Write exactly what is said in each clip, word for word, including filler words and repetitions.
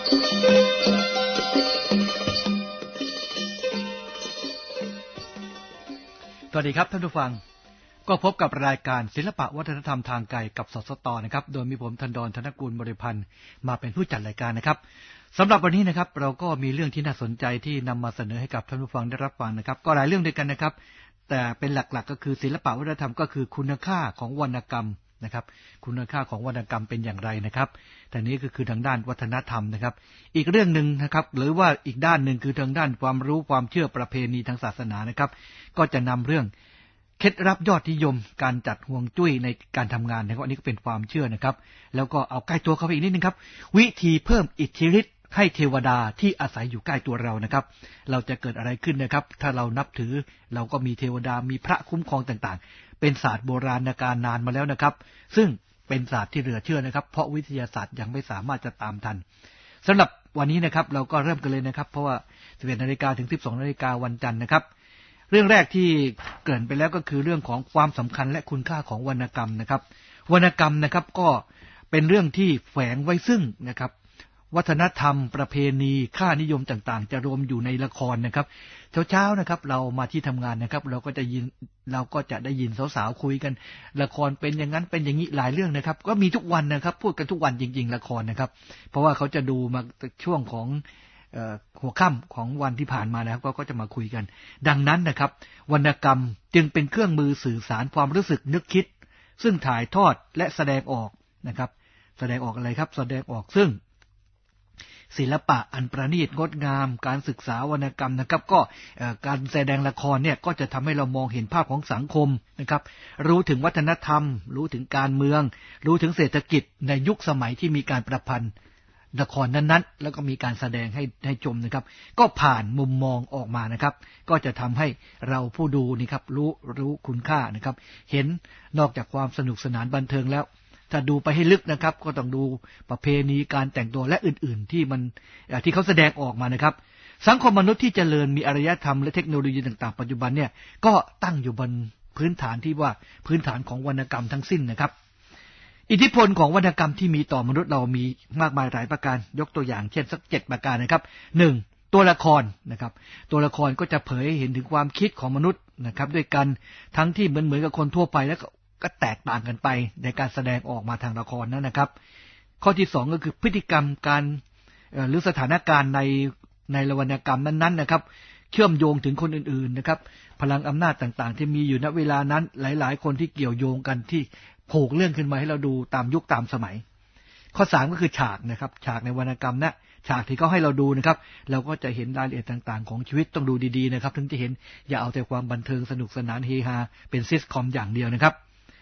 สวัสดีครับท่านผู้ฟังก็พบกับรายการศิลปะวัฒนธรรมทางไกลกับสสตนะครับโดยมีผมธันดร ธนกุลบริพันธ์มาเป็นผู้จัดรายการนะครับสำหรับวันนี้นะครับเราก็มีเรื่องที่น่าสนใจที่นำมาเสนอให้กับท่านผู้ฟังได้รับฟังนะครับก็หลายเรื่องด้วยกันนะครับแต่เป็นหลักๆก็คือศิลปะวัฒนธรรมก็คือคุณค่าของวรรณกรรมนะครับคุณค่าของวรรณกรรมเป็นอย่างไรนะครับแต่นี้ก็คือทางด้านวัฒนธรรมนะครับอีกเรื่องนึงนะครับหรือว่าอีกด้านนึงคือทางด้านความรู้ความเชื่อประเพณีทางศาสนานะครับก็จะนำเรื่องเคล็ดลับยอดนิยมการจัดห่วงจุ้ยในการทำงานนะครับอันนี้ก็เป็นความเชื่อนะครับแล้วก็เอาใกล้ตัวเข้าไปอีกนิดนึงครับวิธีเพิ่มอิทธิฤทธิ์ให้เทวดาที่อาศัยอยู่ใกล้ตัวเรานะครับเราจะเกิดอะไรขึ้นนะครับถ้าเรานับถือเราก็มีเทวดามีพระคุ้มครองต่างๆเป็นศาสตร์โบราณการนานมาแล้วนะครับซึ่งเป็นศาสตร์ที่เหลือเชื่อนะครับเพราะวิทยาศาสตร์ยังไม่สามารถจะตามทันสำหรับวันนี้นะครับเราก็เริ่มกันเลยนะครับเพราะว่า สิบเอ็ดนาฬิกา ถึง สิบสองนาฬิกา วันจันทร์นะครับเรื่องแรกที่เกริ่นไปแล้วก็คือเรื่องของความสำคัญและคุณค่าของวรรณกรรมนะครับวรรณกรรมนะครับก็เป็นเรื่องที่แฝงไว้ซึ่งนะครับวัฒนธรรมประเพณีค่านิยมต่างๆจะรวมอยู่ในละครนะครับเช้าๆนะครับเรามาที่ทำงานนะครับเราก็จะยินเราก็จะได้ยินสาวๆคุยกันละครเป็นอย่างนั้นเป็นอย่างนี้หลายเรื่องนะครับก็มีทุกวันนะครับพูดกันทุกวันจริงๆละครนะครับเพราะว่าเขาจะดูมาช่วงของหัวค่ำของวันที่ผ่านมาแล้วก็จะมาคุยกันดังนั้นนะครับวรรณกรรมจึงเป็นเครื่องมือสื่อสารความรู้สึกนึกคิดซึ่งถ่ายทอดและแสดงออกนะครับแสดงออกอะไรครับแสดงออกซึ่งศิลปะอันประณีตงดงามการศึกษาวรรณกรรมนะครับก็การแสดงละครเนี่ยก็จะทำให้เรามองเห็นภาพของสังคมนะครับรู้ถึงวัฒนธรรมรู้ถึงการเมืองรู้ถึงเศรษฐกิจในยุคสมัยที่มีการประพันธ์ละครนั้นๆแล้วก็มีการแสดงให้ให้ชมนะครับก็ผ่านมุมมองออกมานะครับก็จะทำให้เราผู้ดูนี่ครับรู้รู้คุณค่านะครับเห็นนอกจากความสนุกสนานบันเทิงแล้วถ้าดูไปให้ลึกนะครับก็ต้องดูประเพณีการแต่งตัวและอื่นๆที่มันที่เขาแสดงออกมานะครับสังคมมนุษย์ที่เจริญมีอารยธรรมและเทคโนโลยีต่างๆปัจจุบันเนี่ยก็ตั้งอยู่บนพื้นฐานที่ว่าพื้นฐานของวรรณกรรมทั้งสิ้นนะครับอิทธิพลของวรรณกรรมที่มีต่อมนุษย์เรามีมากมายหลายประการยกตัวอย่างเช่นสักเจ็ดประการนะครับหนึ่งตัวละครนะครับตัวละครก็จะเผยให้เห็นถึงความคิดของมนุษย์นะครับด้วยกันทั้งที่เหมือนเหมือนกับคนทั่วไปแล้วก็แตกต่างกันไปในการแสดงออกมาทางละครนั้นนะครับข้อที่สองก็คือพฤติกรรมการหรือสถานการณ์ในในวรรณกรรมนั้นๆนะครับเชื่อมโยงถึงคนอื่นๆนะครับพลังอำนาจต่างๆที่มีอยู่ณเวลานั้นหลายๆคนที่เกี่ยวโยงกันที่ผูกเรื่องขึ้นมาให้เราดูตามยุคตามสมัยข้อสามก็คือฉากนะครับฉากในวรรณกรรมนะฉากที่เขาให้เราดูนะครับเราก็จะเห็นรายละเอียดต่างๆของชีวิตต้องดูดีๆนะครับถึงจะเห็นอย่าเอาแต่ความบันเทิงสนุกสนานเฮฮาเป็นซิทคอมอย่างเดียวนะครับ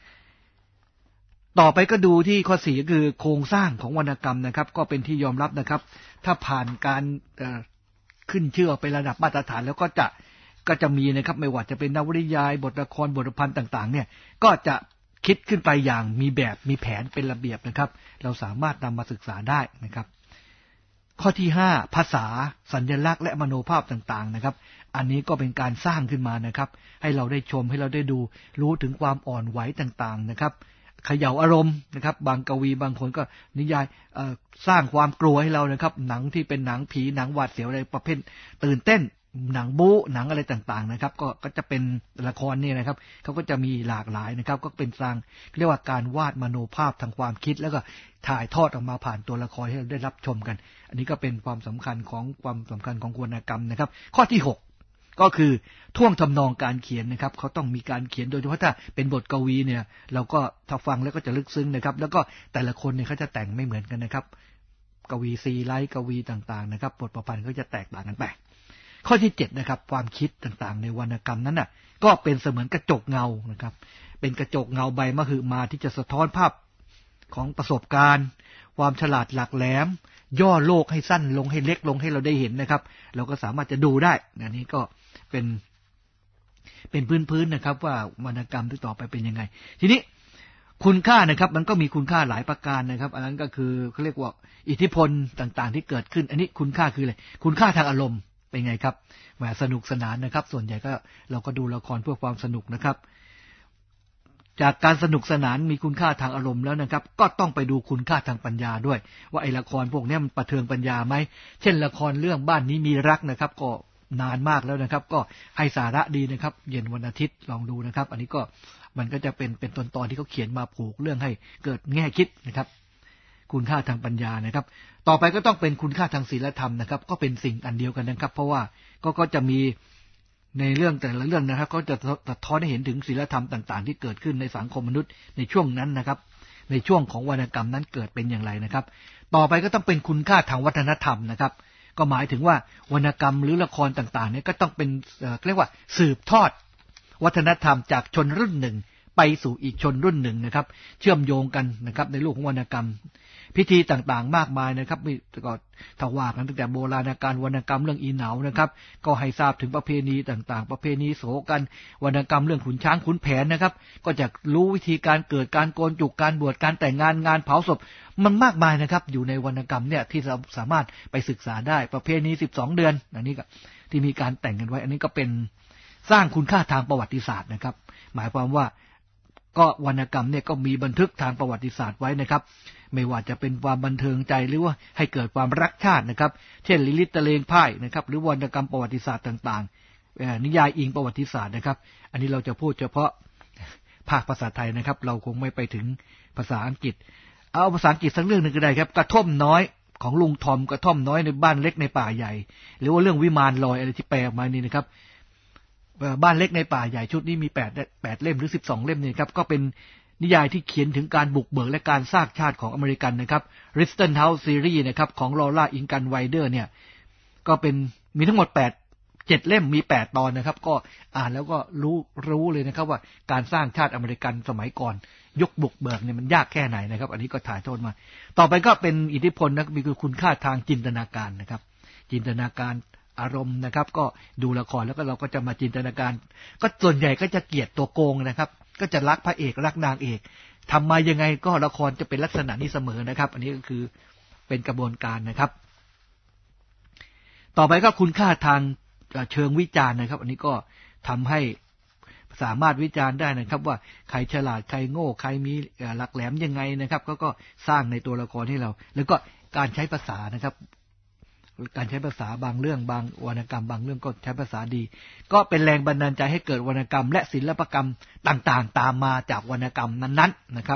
ต่อไปก็ดูที่ข้อสี่ก็คือโครงสร้างของวรรณกรรมนะครับก็เป็นที่ยอมรับนะครับถ้าผ่านการขึ้นชื่อเป็นระดับมาตรฐานแล้วก็จะก็จะมีนะครับไม่ว่าจะเป็นนวนิยายบทละครบทพันธ์ต่างๆเนี่ยก็จะคิดขึ้นไปอย่างมีแบบมีแผนเป็นระเบียบนะครับเราสามารถนำมาศึกษาได้นะครับข้อที่ห้าภาษาสัญลักษณ์และมโนภาพต่างๆนะครับอันนี้ก็เป็นการสร้างขึ้นมานะครับให้เราได้ชมให้เราได้ดูรู้ถึงความอ่อนไหวต่างๆนะครับเขย่าอารมณ์นะครับบางกวีบางคนก็นิยายสร้างความกลัวให้เรานะครับหนังที่เป็นหนังผีหนังหวาดเสียวอะไรประเภทตื่นเต้นหนังบู๊หนังอะไรต่างๆนะครับก็ก็จะเป็นละครนี่นะครับเขาก็จะมีหลากหลายนะครับก็เป็นสร้างเรียกว่าการวาดมโนภาพทางความคิดแล้วก็ถ่ายทอดออกมาผ่านตัวละครให้เราได้รับชมกันอันนี้ก็เป็นความสำคัญของความสำคัญของวรรณกรรมนะครับข้อที่หกก็คือท่วงทำนองการเขียนนะครับเขาต้องมีการเขียนโดยเฉพาะถ้าเป็นบทกวีเนี่ยเราก็ถ้าฟังแล้วก็จะลึกซึ้งนะครับแล้วก็แต่ละคนเนี่ยเขาจะแต่งไม่เหมือนกันนะครับกวีซีไลท์กวีต่างๆนะครับบทประพันธ์ก็จะแตกต่างกันไปข้อที่เจ็ดนะครับความคิดต่างๆในวรรณกรรมนั้นน่ะก็เป็นเสมือนกระจกเงานะครับเป็นกระจกเงาใบมหึมาที่จะสะท้อนภาพของประสบการณ์ความฉลาดหลักแหลมย่อโลกให้สั้นลงให้เล็กลงให้เราได้เห็นนะครับเราก็สามารถจะดูได้อันนี้ก็เป็นเป็นพื้นๆนะครับว่าวรรณกรรมที่ต่อไปเป็นยังไงทีนี้คุณค่านะครับมันก็มีคุณค่าหลายประการนะครับอันนั้นก็คือเขาเรียกว่าอิทธิพลต่างๆที่เกิดขึ้นอันนี้คุณค่าคืออะไรคุณค่าทางอารมณ์เป็นไงครับแหมสนุกสนานนะครับส่วนใหญ่ก็เราก็ดูละครเพื่อความสนุกนะครับ ฉจากการสนุกสนานมีคุณค่าทางอารมณ์แล้วนะครับก็ต้องไปดูคุณค่าทางปัญญาด้วยว่าไอ้ละครพวกนี้มันประเทืองปัญญาไหมเช่นละครเรื่องบ้านนี้มีรักนะครับก็นานมากแล้วนะครับก็ให้สาระดีนะครับเย็นวันอาทิตย์ลองดูนะครับอันนี้ก็มันก็จะเป็นเป็นตอนตอนที่เขาเขียนมาผูกเรื่องให้เกิดแง่คิดนะครับคุณค่าทางปัญญานะครับต่อไปก็ต้องเป็นคุณค่าทางศีลธรรมนะครับก็เป็นสิ่งอันเดียวกันนะครับเพราะว่าก็ก็จะมีในเรื่องแต่ละเรื่องนะครับก็จะสะท้อนให้เห็นถึงศีลธรรมต่างๆที่เกิดขึ้นในสังคมมนุษย์ในช่วงนั้นนะครับในช่วงของวรรณกรรมนั้นเกิดเป็นอย่างไรนะครับต่อไปก็ต้องเป็นคุณค่าทางวัฒนธรรมนะครับก็หมายถึงว่าวรรณกรรมหรือละครต่างๆเนี่ยก็ต้องเป็นเอ่อเรียกว่าสืบทอดวัฒนธรรมจากชนรุ่นหนึ่งไปสู่อีกชนรุ่นหนึ่งนะครับเชื่อมโยงกันนะครับในโลกของวรรณกรรมพิธีต่างๆมากมายนะครับมีก็ถ้าว่ากันตั้งแต่โบราณกาลวรรณกรรมเรื่องอีเหนานะครับก็ให้ทราบถึงประเพณีต่างๆประเพณีโศกันวรรณกรรมเรื่องขุนช้างขุนแผนนะครับก็จะรู้วิธีการเกิดการโกนจุกการบวชการแต่งงานงานเผาศพมันมากมายนะครับอยู่ในวรรณกรรมเนี่ยที่เราสามารถไปศึกษาได้ประเพณีสิบสองเดือนอันนี้ก็ที่มีการแต่งกันไว้อันนี้ก็เป็นสร้างคุณค่าทางประวัติศาสตร์นะครับหมายความว่าก็วรรณกรรมเนี่ยก็มีบันทึกทางประวัติศาสตร์ไว้นะครับไม่ว่าจะเป็นความบันเทิงใจหรือว่าให้เกิดความรักชาตินะครับเช่นลิลิตตะเลงพ่ายนะครับหรือวรรณกรรมประวัติศาสตร์ต่างๆนิยายอิงประวัติศาสตร์นะครับอันนี้เราจะพูดเฉพาะภาคภาษาไทยนะครับเราคงไม่ไปถึงภาษาอังกฤษเอาภาษาอังกฤษสักเรื่องนึงก็ได้ครับกระท่อมน้อยของลุงทอมกระท่อมน้อยในบ้านเล็กในป่าใหญ่หรือว่าเรื่องวิมานลอยอะไรที่แปลออกมานี่นะครับบ้านเล็กในป่าใหญ่ชุดนี้มีแปด แปดเล่มหรือสิบสองเล่มนี่ครับก็เป็นนิยายที่เขียนถึงการบุกเบิกและการสร้างชาติของอเมริกันนะครับ Rittenhouse Series นะครับของลอร่าอิงกันไวเดอร์เนี่ยก็เป็นมีทั้งหมดแปด เจ็ดเล่มมีแปดตอนนะครับก็อ่านแล้วก็รู้รู้เลยนะครับว่าการสร้างชาติอเมริกันสมัยก่อนยกบุกเบิกเนี่ยมันยากแค่ไหนนะครับอันนี้ก็ถ่ายทอดมาต่อไปก็เป็นอิทธิพลนะมีคุณค่าทางจินตนาการนะครับจินตนาการอารมณ์นะครับก็ดูละครแล้วก็เราก็จะมาจินตนาการก็ส่วนใหญ่ก็จะเกลียดตัวโกงนะครับก็จะรักพระเอกรักนางเอกทำมายังไงก็ละครจะเป็นลักษณะนี้เสมอนะครับอันนี้ก็คือเป็นกระบวนการนะครับต่อไปก็คุณค่าทางเชิงวิจารณ์นะครับอันนี้ก็ทำให้สามารถวิจารณ์ได้นะครับว่าใครฉลาดใครโง่ใครมีหลักแหลมยังไงนะครับก็ก็สร้างในตัวละครให้เราแล้วก็การใช้ภาษานะครับการใช้ภาษาบางเรื่องบางวรรณกรรมบางเรื่องก็ใช้ภาษาดีก็เป็นแรงบันดาลใจให้เกิดวรรณกรรมและศิลปกรรมต่างๆตามมาจากวรรณกรรมนั้นๆนะครับ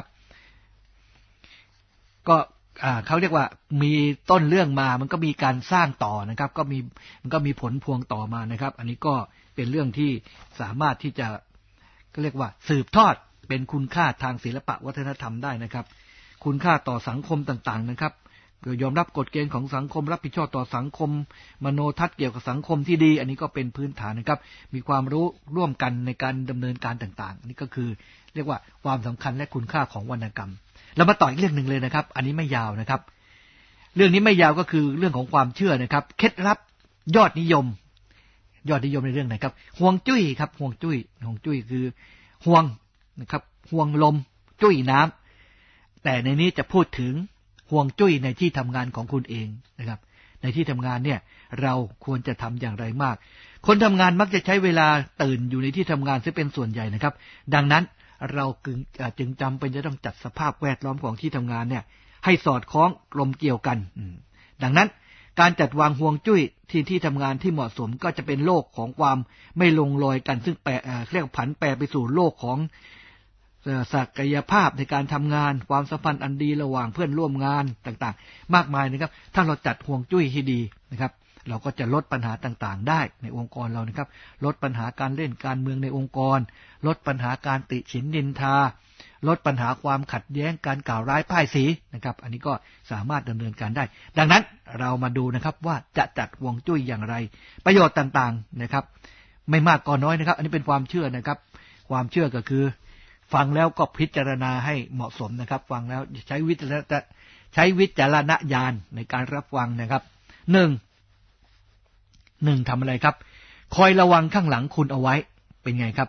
ก็เขาเรียกว่ามีต้นเรื่องมามันก็มีการสร้างต่อนะครับก็มีมันก็มีผลพวงต่อมานะครับอันนี้ก็เป็นเรื่องที่สามารถที่จะก็เรียกว่าสืบทอดเป็นคุณค่าทางศิลปะวัฒนธรรมได้นะครับคุณค่าต่อสังคมต่างๆนะครับยอมรับกฎเกณฑ์ของสังคมรับผิดชอบต่อสังคมมโนทัศน์เกี่ยวกับสังคมที่ดีอันนี้ก็เป็นพื้นฐานนะครับมีความรู้ร่วมกันในการดำเนินการต่างๆอันนี้ก็คือเรียกว่าความสำคัญและคุณค่าของวรรณกรรมเรามาต่ออีกเรื่องหนึ่งเลยนะครับอันนี้ไม่ยาวนะครับเรื่องนี้ไม่ยาวก็คือเรื่องของความเชื่อนะครับเคล็ดลับยอดนิยมยอดนิยมในเรื่องไหนครับห่วงจุ้ยครับห่วงจุ้ยห่วงจุ้ยคือห่วงนะครับห่วงลมจุ้ยน้ำแต่ในนี้จะพูดถึงห่วงจุ้ยในที่ทำงานของคุณเองนะครับในที่ทำงานเนี่ยเราควรจะทำอย่างไรมากคนทำงานมักจะใช้เวลาตื่นอยู่ในที่ทำงานซึ่งเป็นส่วนใหญ่นะครับดังนั้นเราจึงจำเป็นจะต้องจัดสภาพแวดล้อมของที่ทำงานเนี่ยให้สอดคล้องกลมเกี่ยวกันดังนั้นการจัดวางห่วงจุ้ยที่ที่ทำงานที่เหมาะสมก็จะเป็นโลกของความไม่ลงรอยกันซึ่งแปรเรียกผันแปรไปสู่โลกของศักยภาพในการทำงานความสัมพันธ์อันดีระหว่างเพื่อนร่วมงานต่างๆมากมายนะครับถ้าเราจัดห่วงจุ้ยให้ดีนะครับเราก็จะลดปัญหาต่างๆได้ในองค์กรเรานะครับลดปัญหาการเล่นการเมืองในองค์กรลดปัญหาการติฉินนินทาลดปัญหาความขัดแย้งการกล่าวร้ายป้ายสีนะครับอันนี้ก็สามารถดำเนินการได้ดังนั้นเรามาดูนะครับว่าจะจัดห่วงจุ้ยอย่างไรประโยชน์ต่างๆนะครับไม่มากก็น้อยนะครับอันนี้เป็นความเชื่อนะครับความเชื่อก็คือฟังแล้วก็พิจารณาให้เหมาะสมนะครับฟังแล้วใช้วิจารณใช้วิจารณญาณในการรับฟังนะครับหนึ่งหนึ่งทำอะไรครับคอยระวังข้างหลังคุณเอาไว้เป็นไงครับ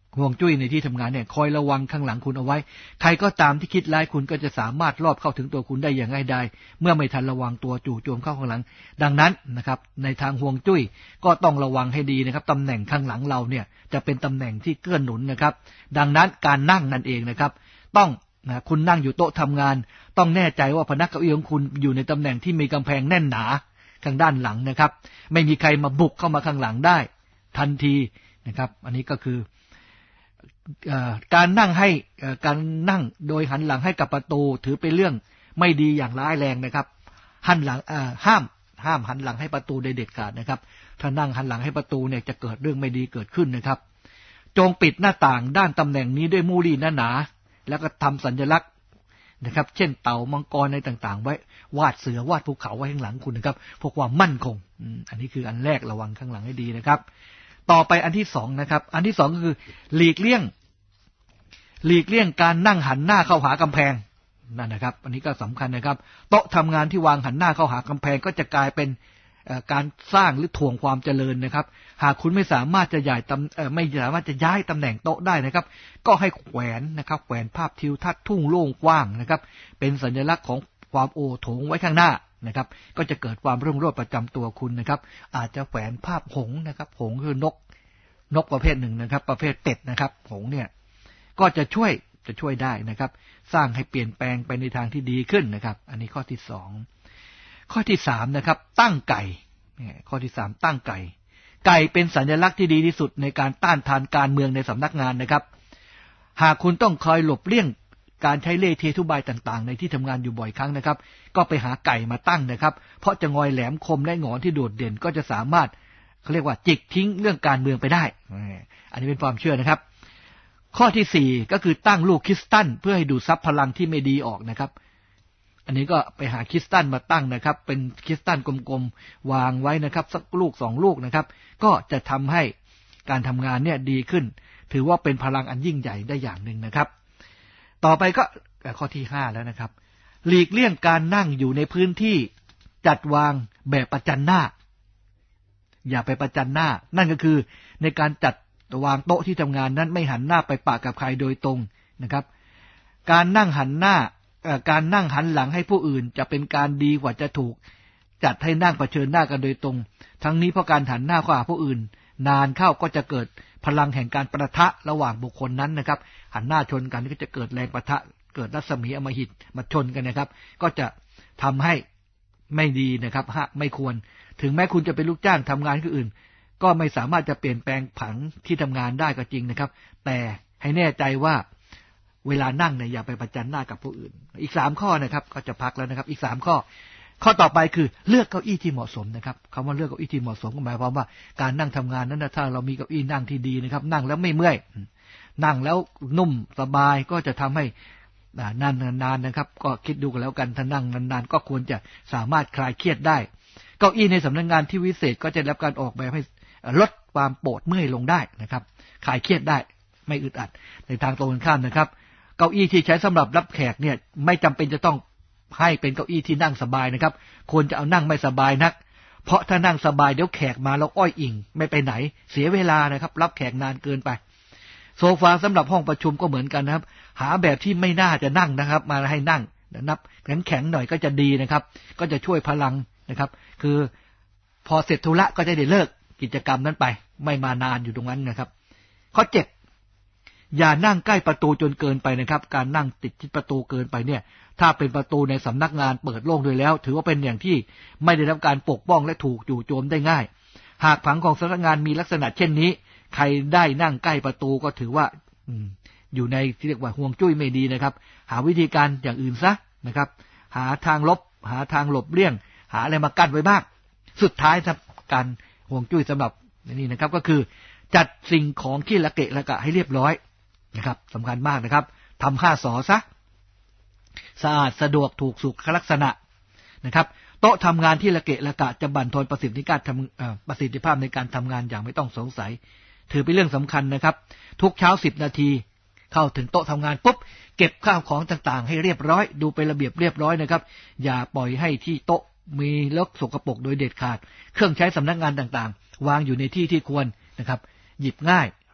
ห่วงจุ้ยในที่ทำงานเนี่ยคอยระวังข้างหลังคุณเอาไว้ใครก็ตามที่คิดร้ายคุณก็จะสามารถลอบเข้าถึงตัวคุณได้อย่างง่ายดายเมื่อไม่ทันระวังตัวจู่โจมเข้าข้างหลังดังนั้นนะครับในทางห่วงจุ้ยก็ต้องระวังให้ดีนะครับตำแหน่งข้างหลังเราเนี่ยจะเป็นตำแหน่งที่เกื้อหนุนนะครับดังนั้นการนั่งนั่นเองนะครับต้องนะคุณนั่งอยู่โต๊ะทำงานต้องแน่ใจว่าพนักเก้าอี้ของคุณอยู่ในตำแหน่งที่มีกำแพงแน่นหนาข้างด้านหลังนะครับไม่มีใครมาบุกเข้ามาข้างหลังได้ทันทีนะครับอันนี้ก็คือการนั่งให้การนั่งโดยหันหลังให้กับประตูถือเป็นเรื่องไม่ดีอย่างร้ายแรงนะครับหันหลังห้ามห้ามหันหลังให้ประตูโดยเด็ดขาดนะครับถ้านั่งหันหลังให้ประตูเนี่ยจะเกิดเรื่องไม่ดีเกิดขึ้นนะครับจงปิดหน้าต่างด้านตำแหน่งนี้ด้วยมูลี่หนาๆแล้วก็ทำสัญลักษณ์นะครับเช่นเต่ามังกรในต่างๆไว้วาดเสือวาดภูเขาไว้ข้างหลังคุณนะครับพวกความมั่นคงอันนี้คืออันแรกระวังข้างหลังให้ดีนะครับต่อไปอันที่สองนะครับอันที่สองก็คือหลีกเลี่ยงหลีกเลี่ยงการนั่งหันหน้าเข้าหากำแพงนั่นนะครับอันนี้ก็สำคัญนะครับโต๊ะทำงานที่วางหันหน้าเข้าหากำแพงก็จะกลายเป็นการสร้างหรือถ่วงความเจริญนะครับหากคุณไม่สามารถจะย้ายตำไม่สามารถจะย้ายตำแหน่งโต๊ะได้นะครับก็ให้แขวนนะครับแขวนภาพทิวทัศน์ทุ่งโล่งกว้างนะครับเป็นสัญลักษณ์ของความโอโถงไว้ข้างหน้านะครับก็จะเกิดความรุ่งโรจน์ประจำตัวคุณนะครับอาจจะแขวนภาพหงส์นะครับหงส์คือนกนกประเภทหนึ่งนะครับประเภทเป็ดนะครับหงส์เนี่ยก็จะช่วยจะช่วยได้นะครับสร้างให้เปลี่ยนแปลงไปในทางที่ดีขึ้นนะครับอันนี้ข้อที่สองข้อที่สามนะครับตั้งไก่ข้อที่สามตั้งไก่ไก่เป็นสัญลักษณ์ที่ดีที่สุดในการต้านทานการเมืองในสำนักงานนะครับหากคุณต้องคอยหลบเลี่ยงการใช้เล่ห์เททุบายต่างๆในที่ทำงานอยู่บ่อยครั้งนะครับก็ไปหาไก่มาตั้งนะครับเพราะจะงอยแหลมคมและหงอนที่โดดเด่นก็จะสามารถเขาเรียกว่าจิกทิ้งเรื่องการเมืองไปได้อันนี้เป็นความเชื่อนะครับข้อที่สี่ก็คือตั้งลูกคริสตัลเพื่อให้ดูดซับพลังที่ไม่ดีออกนะครับอันนี้ก็ไปหาคริสตัลมาตั้งนะครับเป็นคริสตัลกลมๆวางไว้นะครับสักลูกสองลูกนะครับก็จะทำให้การทำงานเนี่ยดีขึ้นถือว่าเป็นพลังอันยิ่งใหญ่ได้อย่างหนึ่งนะครับต่อไปก็ข้อที่ห้าแล้วนะครับหลีกเลี่ยงการนั่งอยู่ในพื้นที่จัดวางแบบประจันหน้าอย่าไปประจันหน้านั่นก็คือในการจัดวางโต๊ะที่ทำงานนั้นไม่หันหน้าไปปะกับใครโดยตรงนะครับการนั่งหันหน้าการนั่งหันหลังให้ผู้อื่นจะเป็นการดีกว่าจะถูกจัดให้นั่งเผชิญหน้ากันโดยตรงทั้งนี้เพราะการหันหน้าเข้าหาผู้อื่นนานเข้าก็จะเกิดพลังแห่งการประทะระหว่างบุคคลนั้นนะครับหันหน้าชนกันก็จะเกิดแรงประทะเกิดรัศมีอำมหิตมาชนกันนะครับก็จะทำให้ไม่ดีนะครับฮะไม่ควรถึงแม้คุณจะเป็นลูกจ้างทำงานที่อื่นก็ไม่สามารถจะเปลี่ยนแปลงผังที่ทำงานได้ก็จริงนะครับแต่ให้แน่ใจว่าเวลานั่งเนี่ยอย่าไปประจันหน้ากับผู้อื่นอีกสามข้อนะครับก็จะพักแล้วนะครับอีกสามข้อข้อต่อไปคือเลือกเก้าอี้ที่เหมาะสมนะครับคำว่าเลือกเก้าอี้ที่เหมาะสมก็หมายความว่าการนั่งทำงานนั้นนะถ้าเรามีเก้าอี้นั่งที่ดีนะครับนั่งแล้วไม่เมื่อยนั่งแล้วนุ่มสบายก็จะทำให้นานๆนะครับก็คิดดูกันแล้วกันถ้านั่งนานๆก็ควรจะสามารถคลายเครียดได้เก้าอี้ในสำนักงานที่วิเศษก็จะได้รับการออกแบบให้ลดความปวดเมื่อยลงได้นะครับคลายเครียดได้ไม่อึดอัดในทางตรงกันข้ามนะครับเก้าอี้ที่ใช้สำหรับรับแขกเนี่ยไม่จำเป็นจะต้องให้เป็นเก้าอี้ที่นั่งสบายนะครับควรจะเอานั่งไม่สบายนักเพราะถ้านั่งสบายเดี๋ยวแขกมาแล้วอ้อยอิงไม่ไปไหนเสียเวลานะครับรับแขกนานเกินไปโซฟาสำหรับห้องประชุมก็เหมือนกันนะครับหาแบบที่ไม่น่าจะนั่งนะครับมาให้นั่งนับแข็งแข็งหน่อยก็จะดีนะครับก็จะช่วยพลังนะครับคือพอเสร็จธุระก็จะได้เลิกกิจกรรมนั้นไปไม่มานานอยู่ตรงนั้นนะครับข้อเจ็ดอย่านั่งใกล้ประตูจนเกินไปนะครับการนั่งติดชิดประตูเกินไปเนี่ยถ้าเป็นประตูในสำนักงานเปิดโล่งด้วยแล้วถือว่าเป็นอย่างที่ไม่ได้รับการปกป้องและถูกจู่โจมได้ง่ายหากผังของสำนักงานมีลักษณะเช่นนี้ใครได้นั่งใกล้ประตูก็ถือว่าอืมอยู่ในที่เรียกว่าห่วงจุ้ยไม่ดีนะครับหาวิธีการอย่างอื่นซะนะครับหาทางลบหาทางหลบเลี่ยงหาอะไรมากั้นไว้บ้างสุดท้ายครับการห่วงจุ้ยสำหรับนี่นะครับก็คือจัดสิ่งของที่ละเกะละกะให้เรียบร้อยนะครับสำคัญมากนะครับทำห้าสอซะสะอาดสะดวกถูกสุขลักษณะนะครับโต๊ะทำงานที่ละเกะละกะจะบั่นทอนประสิทธิภาพทำประสิทธิภาพในการทำงานอย่างไม่ต้องสงสัยถือเป็นเรื่องสำคัญนะครับทุกเช้าสิบนาทีเข้าถึงโต๊ะทำงานปุ๊บเก็บข้าวของต่างๆให้เรียบร้อยดูเป็นระเบียบเรียบร้อยนะครับอย่าปล่อยให้ที่โต๊ะมีรกสกปรกโดยเด็ดขาดเครื่องใช้สำนักงานต่างๆวางอยู่ในที่ที่ควรนะครับหยิบง่าย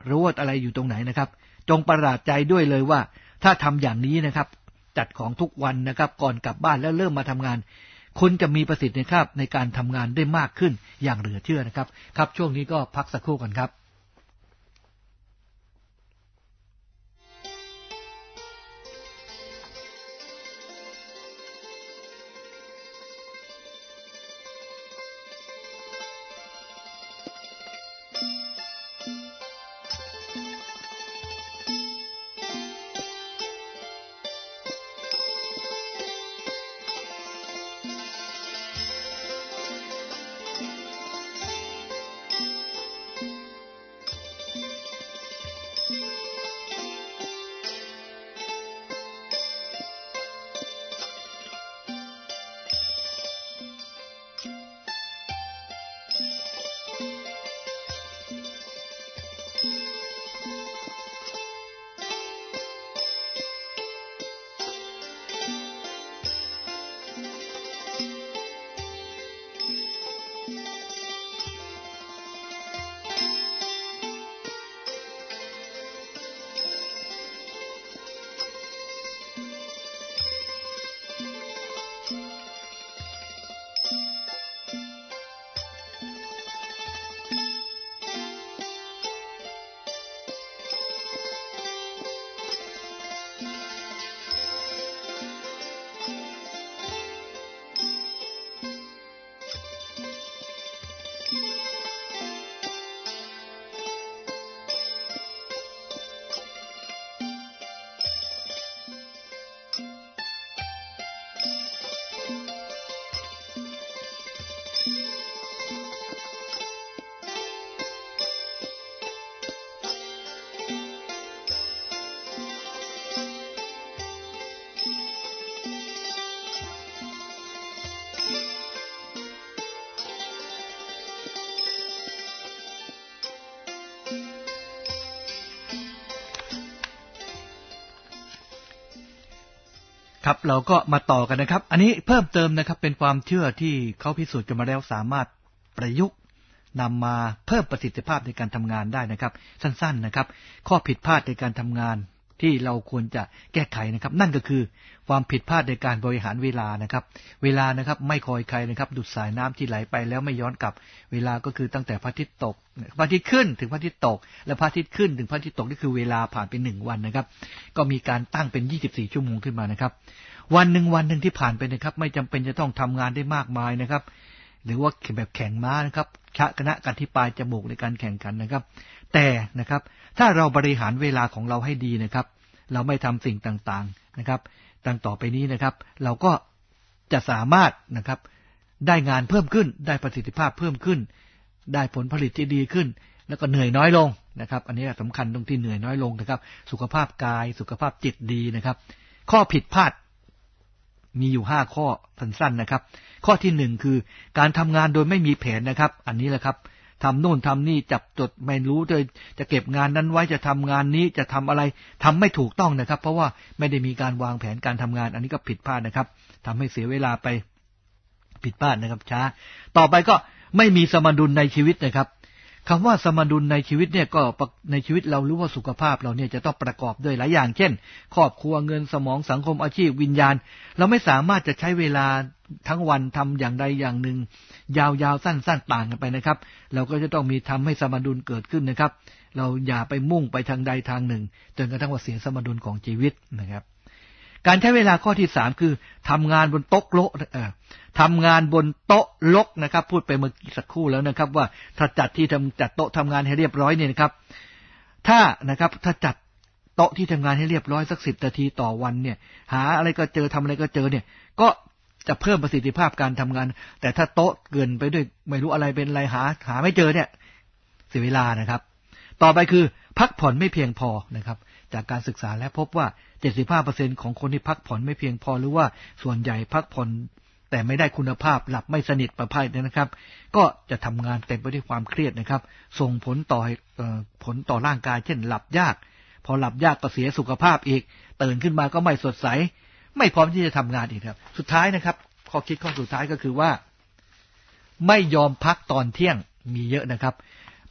รู้ว่าอะไรอยู่ตรงไหนนะครับจงประหลาดใจด้วยเลยว่าถ้าทำอย่างนี้นะครับจัดของทุกวันนะครับก่อนกลับบ้านแล้วเริ่มมาทำงานคุณจะมีประสิทธิภาพในการทำงานได้มากขึ้นอย่างเหลือเชื่อนะครับครับช่วงนี้ก็พักสักครู่ก่อนครับครับเราก็มาต่อกันนะครับอันนี้เพิ่มเติมนะครับเป็นความเชื่อที่เขาพิสูจน์กันมาแล้วสามารถประยุกต์นำมาเพิ่มประสิทธิภาพในการทำงานได้นะครับสั้นๆนะครับข้อผิดพลาดในการทำงานที่เราควรจะแก้ไขนะครับนั่นก็คือความผิดพลาดในการบริหารเวลานะครับเวลานะครับไม่คอยใครนะครับดุจสายน้ำที่ไหลไปแล้วไม่ย้อนกลับเวลาก็คือตั้งแต่พระอาทิตย์ตกพระอาทิตย์ขึ้นถึงพระอาทิตย์ตกและพระอาทิตย์ขึ้นถึงพระอาทิตย์ตกนี่คือเวลาผ่านไปหนึ่งวันนะครับก็มีการตั้งเป็นยี่สิบสี่ชั่วโมงขึ้นมานะครับวันหนึ่งวันหนึ่งที่ผ่านไปนะครับไม่จำเป็นจะต้องทำงานได้มากมายนะครับหรือว่าแบบแข่งม้านะครับคณะการที่ปลายจมูกในการแข่งขันนะครับแต่นะครับถ้าเราบริหารเวลาของเราให้ดีนะครับเราไม่ทำสิ่งต่างๆนะครับดังต่อไปนี้นะครับเราก็จะสามารถนะครับได้งานเพิ่มขึ้นได้ประสิทธิภาพเพิ่มขึ้นได้ผลผลิตที่ดีขึ้นแล้วก็เหนื่อยน้อยลงนะครับอันนี้สำคัญตรงที่เหนื่อยน้อยลงนะครับสุขภาพกายสุขภาพจิตดีนะครับข้อผิดพลาดมีอยู่ห้าข้อสั้นๆนะครับข้อที่หนึ่งคือการทำงานโดยไม่มีแผนนะครับอันนี้แหละครับทำโน่นทำนี่จับจดไม่รู้เลยจะเก็บงานนั้นไว้จะทำงานนี้จะทำอะไรทำไม่ถูกต้องนะครับเพราะว่าไม่ได้มีการวางแผนการทำงานอันนี้ก็ผิดพลาดนะครับทำให้เสียเวลาไปผิดพลาดนะครับช้าต่อไปก็ไม่มีสมดุลในชีวิตนะครับคำว่าสมดุลในชีวิตเนี่ยก็ในชีวิตเรารู้ว่าสุขภาพเราเนี่ยจะต้องประกอบด้วยหลายอย่างเช่นครอบครัวเงินสมองสังคมอาชีพวิญญาณเราไม่สามารถจะใช้เวลาทั้งวันทำอย่างใดอย่างหนึ่งยาวๆสั้นๆต่างกันไปนะครับเราก็จะต้องมีทำให้สมดุลเกิดขึ้นนะครับเราอย่าไปมุ่งไปทางใดทางหนึ่งจนกระทั่งว่าเสียสมดุลของชีวิตนะครับการใช้เวลาข้อที่สามคือทำงานบนโต๊ะโลเอ่อทำงานบนโต๊ะลกนะครับพูดไปเมื่อสักครู่แล้วนะครับว่าถ้าจัดที่ทำจัดโต๊ะทำงานให้เรียบร้อยเนี่ยนะครับถ้านะครับถ้าจัดโต๊ะที่ทำงานให้เรียบร้อยสักสิบนาทีต่อวันเนี่ยหาอะไรก็เจอทำอะไรก็เจอเนี่ยก็จะเพิ่มประสิทธิภาพการทำงานแต่ถ้าโต๊ะเกินไปด้วยไม่รู้อะไรเป็นอะไรหาหาไม่เจอเนี่ยเสียเวลานะครับต่อไปคือพักผ่อนไม่เพียงพอนะครับจากการศึกษาและพบว่า เจ็ดสิบห้าเปอร์เซ็นต์ ของคนที่พักผ่อนไม่เพียงพอหรือว่าส่วนใหญ่พักผ่อนแต่ไม่ได้คุณภาพหลับไม่สนิทประเภทนี้นะครับก็จะทำงานเต็มไปด้วยความเครียดนะครับส่งผลต่อเอ่อผลต่อร่างกายเช่นหลับยากพอหลับยากก็เสียสุขภาพอีกตื่นขึ้นมาก็ไม่สดใสไม่พร้อมที่จะทำงานอีกครับสุดท้ายนะครับข้อคิดข้อสุดท้ายก็คือว่าไม่ยอมพักตอนเที่ยงมีเยอะนะครับ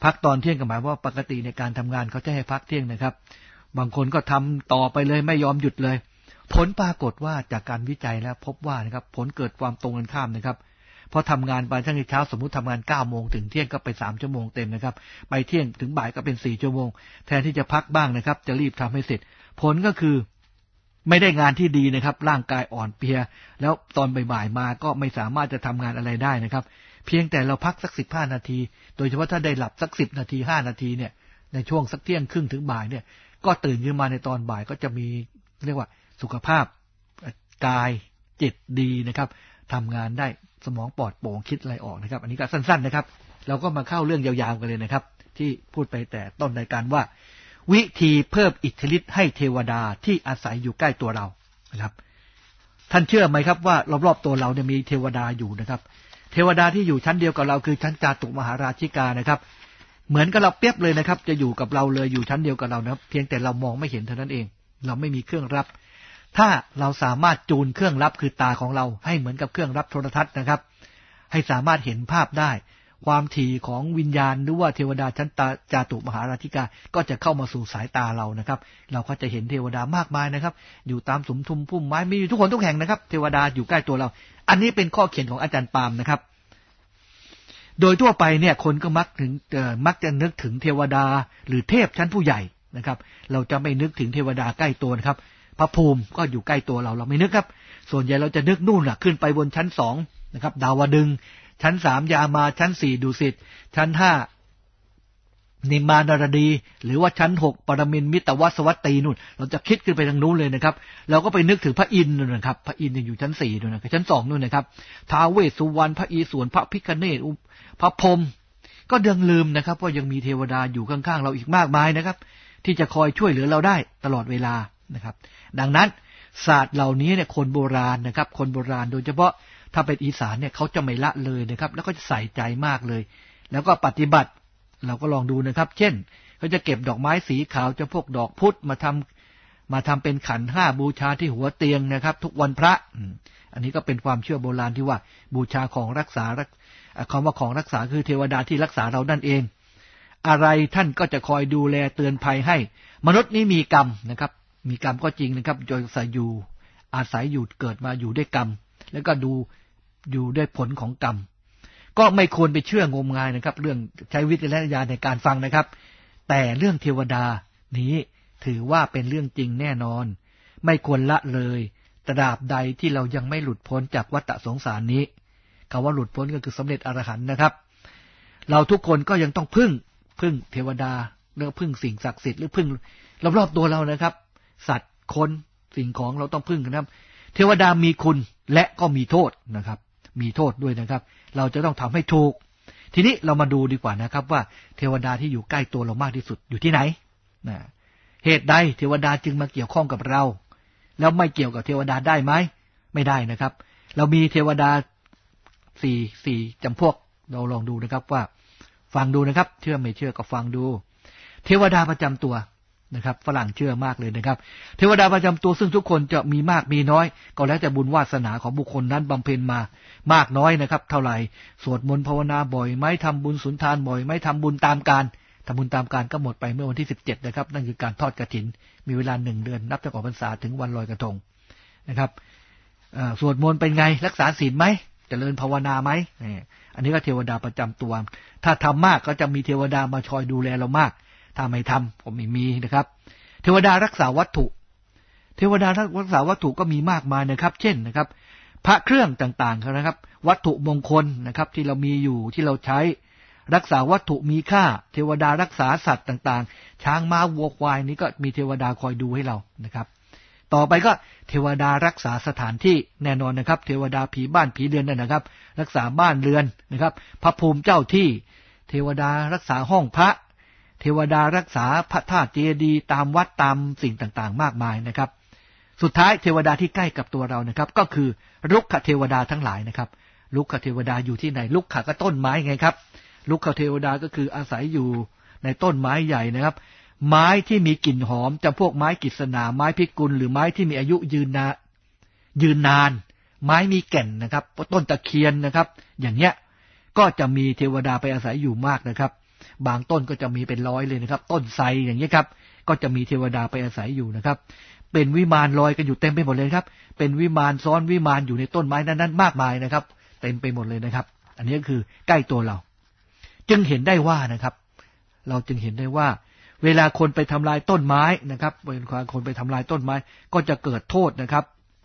พักตอนเที่ยงก็หมายว่าปกติในการทำงานเขาจะให้พักเที่ยงนะครับบางคนก็ทำต่อไปเลยไม่ยอมหยุดเลยผลปรากฏว่าจากการวิจัยแล้วพบว่านะครับผลเกิดความตรงกันข้ามนะครับพอทำงานไปตั้งแต่เช้าสมมุติทำงานเก้าโมงถึงเที่ยงก็ไปสามชั่วโมงเต็มนะครับไปเที่ยงถึงบ่ายก็เป็นสี่ชั่วโมงแทนที่จะพักบ้างนะครับจะรีบทำให้เสร็จผลก็คือไม่ได้งานที่ดีนะครับร่างกายอ่อนเพลียแล้วตอนบ่ายๆมาก็ไม่สามารถจะทำงานอะไรได้นะครับเพียงแต่เราพักสักสิบห้านาทีโดยเฉพาะถ้าได้หลับสักสิบนาทีห้านาทีเนี่ยในช่วงสักเที่ยงครึ่งถึงบ่ายเนี่ยก็ตื่นขึ้นมาในตอนบ่ายก็จะมีเรียกว่าสุขภาพกายจิตดีนะครับทำงานได้สมองปลอดโปร่งคิดอะไรออกนะครับอันนี้ก็สั้นๆนะครับเราก็มาเข้าเรื่องยาวๆกันเลยนะครับที่พูดไปแต่ต้นรายการว่าวิธีเพิ่มอิทธิฤทธิ์ให้เทวดาที่อาศัยอยู่ใกล้ตัวเรานะครับท่านเชื่อไหมครับว่ารอบๆตัวเราเนี่ยมีเทวดาอยู่นะครับเทวดาที่อยู่ชั้นเดียวกับเราคือชั้นจาตุมหาราชิกานะครับเหมือนกับเราเปรียบเลยนะครับจะอยู่กับเราเลยอยู่ชั้นเดียวกับเรานะครับเพียงแต่เรามองไม่เห็นเท่านั้นเองเราไม่มีเครื่องรับถ้าเราสามารถจูนเครื่องรับคือตาของเราให้เหมือนกับเครื่องรับโทรทัศน์นะครับให้สามารถเห็นภาพได้ความถี่ของวิญญาณหรือว่าเทวดาชั้นจาตุมหาราชิกาก็จะเข้ามาสู่สายตาเรานะครับเราก็จะเห็นเทวดามากมายนะครับอยู่ตามสุมทุมพุ่มไม้มีอยู่ทุกคนทุกแห่งนะครับเทวดาอยู่ใกล้ตัวเราอันนี้เป็นข้อเขียนของอาจารย์ปาล์มนะครับโดยทั่วไปเนี่ยคนก็มักถึงมักจะนึกถึงเทวดาหรือเทพชั้นผู้ใหญ่นะครับเราจะไม่นึกถึงเทวดาใกล้ตัวนะครับพระภูมิก็อยู่ใกล้ตัวเราเราไม่นึกครับส่วนใหญ่เราจะนึกนู่นน่ะขึ้นไปบนชั้นสองนะครับดาวดึงส์ชั้นสามยามาชั้นสี่ดุสิตชั้นห้านิมมานารดีหรือว่าชั้นหกปรมินทร์มิตรวัสวัตตีนู่นเราจะคิดขึ้นไปทางนู้นเลยนะครับเราก็ไปนึกถึงพระอินทร์นู่นนะครับพระอินทร์อยู่ชั้นสี่นู่นนะครับชั้นสองนู่นนะครับท้าวเวสสุวรรณพระอิศวรพระพิฆเนศพระพรหมก็เดืองลืมนะครับว่ายังมีเทวดาอยู่ข้างๆเราอีกมากมายนะครับที่จะคอยช่วยเหลือเราได้ตลอดเวลานะครับดังนั้นศาสตร์เหล่านี้เนี่ยคนโบราณนะครับคนโบราณโดยเฉพาะถ้าเป็นอีสานเนี่ยเขาจะไม่ละเลยนะครับแล้วก็จะใส่ใจมากเลยแล้วก็ปฏิบัติเราก็ลองดูนะครับเช่นเขาจะเก็บดอกไม้สีขาวจะพวกดอกพุธมาทำมาทำเป็นขันห้าบูชาที่หัวเตียงนะครับทุกวันพระอันนี้ก็เป็นความเชื่อโบราณที่ว่าบูชาของรักษาคำว่าของรักษาคือเทวดาที่รักษาเรานั่นเองอะไรท่านก็จะคอยดูแลเตือนภัยให้มนุษย์นี้มีกรรมนะครับมีกรรมก็จริงนะครับโดยอาศัยอยู่อาศัยอยู่เกิดมาอยู่ด้วยกรรมแล้วก็ดูอยู่ด้วยผลของกรรมก็ไม่ควรไปเชื่องมงายนะครับเรื่องใช้วิจารณญาณในการฟังนะครับแต่เรื่องเทวดานี้ถือว่าเป็นเรื่องจริงแน่นอนไม่ควรละเลยตราบใดที่เรายังไม่หลุดพ้นจากวัฏสงสารนี้คำว่าหลุดพ้นก็คือสำเร็จอรหันต์นะครับเราทุกคนก็ยังต้องพึ่งพึ่งเทวดาหรือพึ่งสิ่งศักดิ์สิทธิ์หรือพึ่งรอบๆตัวเรานะครับสัตว์คนสิ่งของเราต้องพึ่งนะครับเทวดามีคุณและก็มีโทษนะครับมีโทษด้วยนะครับเราจะต้องทำให้ถูกทีนี้เรามาดูดีกว่านะครับว่าเทวดาที่อยู่ใกล้ตัวเรามากที่สุดอยู่ที่ไหนนะเหตุใดเทวดาจึงมาเกี่ยวข้องกับเราแล้วไม่เกี่ยวกับเทวดาได้ไหมไม่ได้นะครับเรามีเทวดาสี่สี่จำพวกเราลองดูนะครับว่าฟังดูนะครับเชื่อไม่เชื่อก็ฟังดูเทวดาประจำตัวนะครับฝรั่งเชื่อมากเลยนะครับเทวดาประจำตัวซึ่งทุกคนจะมีมากมีน้อยก็แล้วแต่บุญวาสนาของบุคคลนั้นบำเพ็ญมามากน้อยนะครับเท่าไหร่สวดมนต์ภาวนาบ่อยไหมทำบุญสุนทานบ่อยไหมทำบุญตามการทำบุญตามการก็หมดไปเมื่อวันที่สิบเจ็ดนะครับนั่นคือการทอดกฐินมีเวลาหนึ่งเดือนนับตั้งแต่ออกพรรษาถึงวันลอยกระทงนะครับสวดมนต์เป็นไงรักษาศีลไหมเจริญภาวนาไหมอันนี้ก็เทวดาประจำตัวถ้าทำมากก็จะมีเทวดามาคอยดูแลเรามากถ้าไม่ทำผมไม่มีนะครับเทวดารักษาวัตถุเทวดารักษาวัตถุก็มีมากมายนะครับเช่นนะครับพระเครื่องต่างๆนะครับวัตถุมงคลนะครับที่เรามีอยู่ที่เราใช้รักษาวัตถุมีค่าเทวดารักษาสัตว์ต่างๆช้างม้าวัวควายนี้ก็มีเทวดาคอยดูให้เรานะครับต่อไปก็เทวดารักษาสถานที่แน่นอนนะครับเทวดาผีบ้านผีเรือนนั่นนะครับรักษาบ้านเรือนนะครับพระภูมิเจ้าที่เทวดารักษาห้องพระเทวดารักษาพระธาตุเจดีย์ตามวัดตามสิ่งต่างๆมากมายนะครับสุดท้ายเทวดาที่ใกล้กับตัวเรานะครับก็คือรุกขเทวดาทั้งหลายนะครับรุกขเทวดาอยู่ที่ไหนรุกขก็ต้นไม้ไงครับรุกขเทวดาก็คืออาศัยอยู่ในต้นไม้ใหญ่นะครับไม้ที่มีกลิ่นหอมจำพวกไม้กฤษณาไม้พิกุลหรือไม้ที่มีอายุยืนนานยืนนานไม้มีแก่นนะครับต้นตะเคียนนะครับอย่างเงี้ยก็จะมีเทวดาไปอาศัยอยู่มากนะครับบางต้นก็จะมีเป็นร้อยเลยนะครับต้นไทรอย่างนี้ครับก็จะมีเทวดาไปอาศัยอยู่นะครับเป็นวิมานลอยกันอยู่เต็มไปหมดเลยครับเป็นวิมานซ้อนวิมานอยู่ในต้นไม้นั้นๆมากมายนะครับเต็มไปหมดเลยนะครับอันนี้ก็คือใกล้ตัวเราจึงเห็นได้ว่านะครับเราจึงเห็นได้ว่าเวลาคนไปทำลายต้นไม้นะครับเวลาคนไปทำลายต้นไม้ก็จะเกิดโทษนะครับ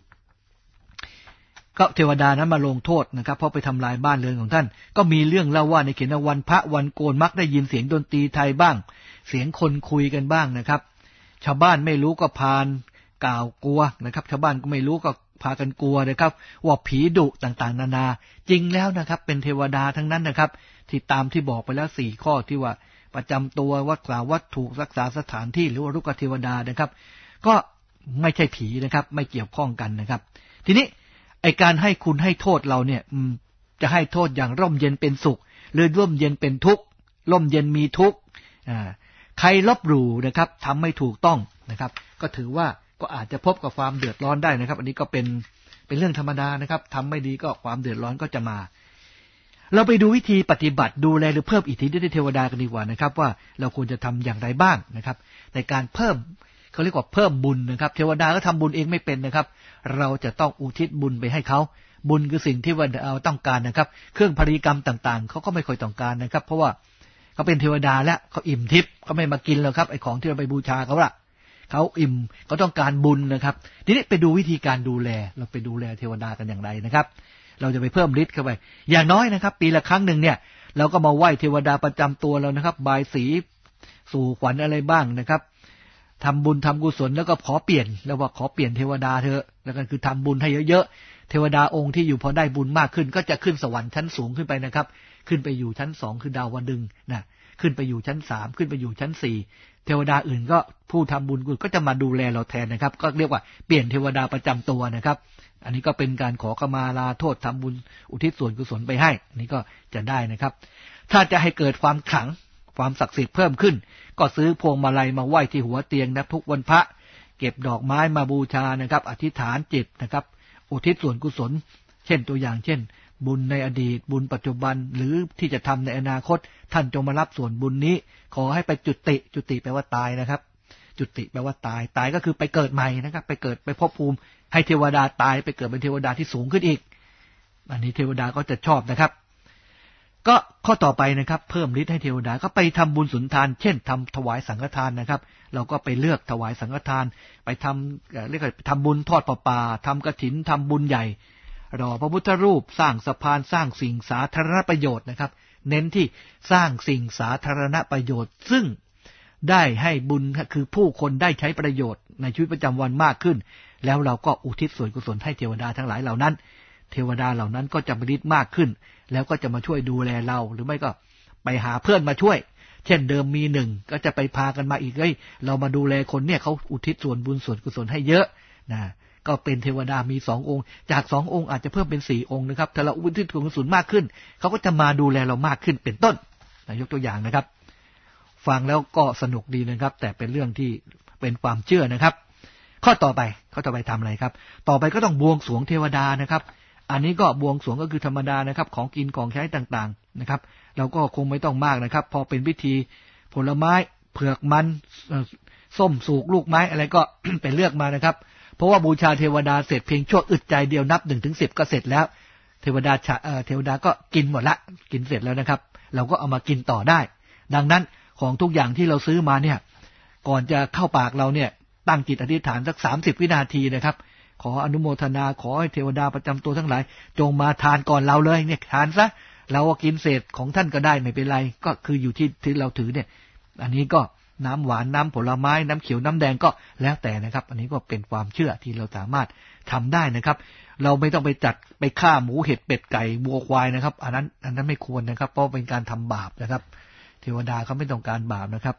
ก็เทวดานั้นมาลงโทษนะครับเพราะไปทำลายบ้านเรือนของท่านก็มีเรื่องเล่าว่าในเขตวันพระวันโกนมักได้ยินเสียงดนตรีไทยบ้างเสียงคนคุยกันบ้างนะครับชาวบ้านไม่รู้ก็พานกล่าวกลัวนะครับชาวบ้านก็ไม่รู้ก็พากันกลัวนะครับว่าผีดุต่างๆนานาจริงแล้วนะครับเป็นเทวดาทั้งนั้นนะครับที่ตามที่บอกไปแล้วสี่ข้อที่ว่าประจำตัววัดกล่าววัตถุรักษาสถานที่หรือว่ารุกขเทวดานะครับก็ไม่ใช่ผีนะครับไม่เกี่ยวข้องกันนะครับทีนี้ไอการให้คุณให้โทษเราเนี่ยจะให้โทษอย่างร่มเย็นเป็นสุขหรือร่มเย็นเป็นทุกข์ร่มเย็นมีทุกข์ใครลบหลู่นะครับทำไม่ถูกต้องนะครับก็ถือว่าก็อาจจะพบกับความเดือดร้อนได้นะครับอันนี้ก็เป็นเป็นเรื่องธรรมดานะครับทำไม่ดีก็ความเดือดร้อนก็จะมาเราไปดูวิธีปฏิบัติดูแลหรือเพิ่มอิทธิฤทธิ์เทวดากันดีกว่านะครับว่าเราควรจะทำอย่างไรบ้างนะครับในการเพิ่มเขาเรียกว่าเพิ่มบุญนะครับเทวดาก็ทำบุญเองไม่เป็นนะครับเราจะต้องอุทิศบุญไปให้เขาบุญคือสิ่งที่ว่าเราต้องการนะครับเครื่องพริกรรมต่างๆเขาก็ไม่ค่อยต้องการนะครับเพราะว่าเขาเป็นเทวดาแล้วเขาอิ่มทิพย์เขาไม่มากินแล้วครับไอ้ของที่เราไปบูชาเขาละเขาอิ่มเขาต้องการบุญนะครับทีนี้ไปดูวิธีการดูแลเราไปดูแลเทวดากันอย่างไรนะครับเราจะไปเพิ่มฤทธิ์เข้าไปอย่างน้อยนะครับปีละครั้งหนึ่งเนี่ยเราก็มาไหว้เทวดาประจำตัวเรานะครับบายสีสู่ขวัญอะไรบ้างนะครับทำบุญทำกุศลแล้วก็ขอเปลี่ยนแล้วว่าขอเปลี่ยนเทวดาเถอะแล้วก็คือทำบุญให้เยอะๆเทวดาองค์ที่อยู่พอได้บุญมากขึ้นก็จะขึ้นสวรรค์ชั้นสูงขึ้นไปนะครับขึ้นไปอยู่ชั้นสองคือดาวดึงส์นะขึ้นไปอยู่ชั้นสามขึ้นไปอยู่ชั้นสี่เทวดาอื่นก็ผู้ทำบุญก็จะมาดูแลเราแทนนะครับก็เรียกว่าเปลี่ยนเทวดาประจำตัวนะครับอันนี้ก็เป็นการขอขมาลาโทษทำบุญอุทิศส่วนกุศลไปให้อันนี้ก็จะได้นะครับถ้าจะให้เกิดความขลังความศักดิ์สิทธิ์เพิ่มขึ้นก็ซื้อพวงมาลัยมาไหว้ที่หัวเตียงนะทุกวันพระเก็บดอกไม้มาบูชานะครับอธิษฐานจิตนะครับอุทิศส่วนกุศลเช่นตัวอย่างเช่นบุญในอดีตบุญปัจจุบันหรือที่จะทำในอนาคตท่านจงมารับส่วนบุญนี้ขอให้ไปจุติจุติแปลว่าตายนะครับจุติแปลว่าตายตายก็คือไปเกิดใหม่นะครับไปเกิดไปภพภูมิให้เทวดาตายไปเกิดเป็นเทวดาที่สูงขึ้นอีกอันนี้เทวดาก็จะชอบนะครับก็ข้อต่อไปนะครับเพิ่มฤทธิ์ให้เทวดาก็ไปทำบุญสุนทานเช่นทำถวายสังฆทานนะครับเราก็ไปเลือกถวายสังฆทานไปทำเรียกว่าทำบุญทอดประปาทำกฐินทำบุญใหญ่รอพระพุทธรูปสร้างสะพานสร้างสิ่งสาธารณประโยชน์นะครับเน้นที่สร้างสิ่งสาธารณประโยชน์ซึ่งได้ให้บุญคือผู้คนได้ใช้ประโยชน์ในชีวิตประจำวันมากขึ้นแล้วเราก็อุทิศส่วนกุศลให้เทวดาทั้งหลายเหล่านั้นเทวดาเหล่านั้นก็จะมีฤทธิ์มากขึ้นแล้วก็จะมาช่วยดูแลเราหรือไม่ก็ไปหาเพื่อนมาช่วยเช่นเดิมมีหนึ่งก็จะไปพากันมาอีกเฮ้ยเรามาดูแลคนเนี่ยเขาอุทิศส่วนบุญส่วนกุศลให้เยอะนะก็เป็นเทวดามีสององค์จากสององค์อาจจะเพิ่มเป็นสี่องค์นะครับถ้าเราอุทิศส่วนกุศลมากขึ้นเขาก็จะมาดูแลเรามากขึ้นเป็นต้นยกตัวอย่างนะครับฟังแล้วก็สนุกดีนะครับแต่เป็นเรื่องที่เป็นความเชื่อนะครับข้อต่อไปข้อต่อไปทำอะไรครับต่อไปก็ต้องบวงสรวงเทวดานะครับอันนี้ก็บวงสรวงก็คือธรรมดานะครับของกินของใช้ต่างๆนะครับเราก็คงไม่ต้องมากนะครับพอเป็นพิธีผลไม้เผือกมันส้มสุกลูกไม้อะไรก็ ไปเลือกมานะครับเพราะว่าบูชาเทวดาเสร็จเพียงชั่วอึดใจเดียวนับหนึ่งถึงสิบก็เสร็จแล้วเทวดาเทวดาก็กินหมดละกินเสร็จแล้วนะครับเราก็เอามากินต่อได้ดังนั้นของทุกอย่างที่เราซื้อมาเนี่ยก่อนจะเข้าปากเราเนี่ยตั้งจิตอธิษฐานสักสามสิบวินาทีนะครับขออนุโมทนาขอให้เทวดาประจำตัวทั้งหลายจงมาทานก่อนเราเลยเนี่ยทานซะเรากินเศษของท่านก็ได้ไม่เป็นไรก็คืออยู่ที่ที่เราถือเนี่ยอันนี้ก็น้ำหวานน้ำผลไม้น้ำเขียวน้ำแดงก็แล้วแต่นะครับอันนี้ก็เป็นความเชื่อที่เราสามารถทำได้นะครับเราไม่ต้องไปจัดไปฆ่าหมูเห็ดเป็ดไก่วัวควายนะครับอันนั้นอันนั้นไม่ควรนะครับเพราะเป็นการทำบาปนะครับเทวดาเขาไม่ต้องการบาปนะครับ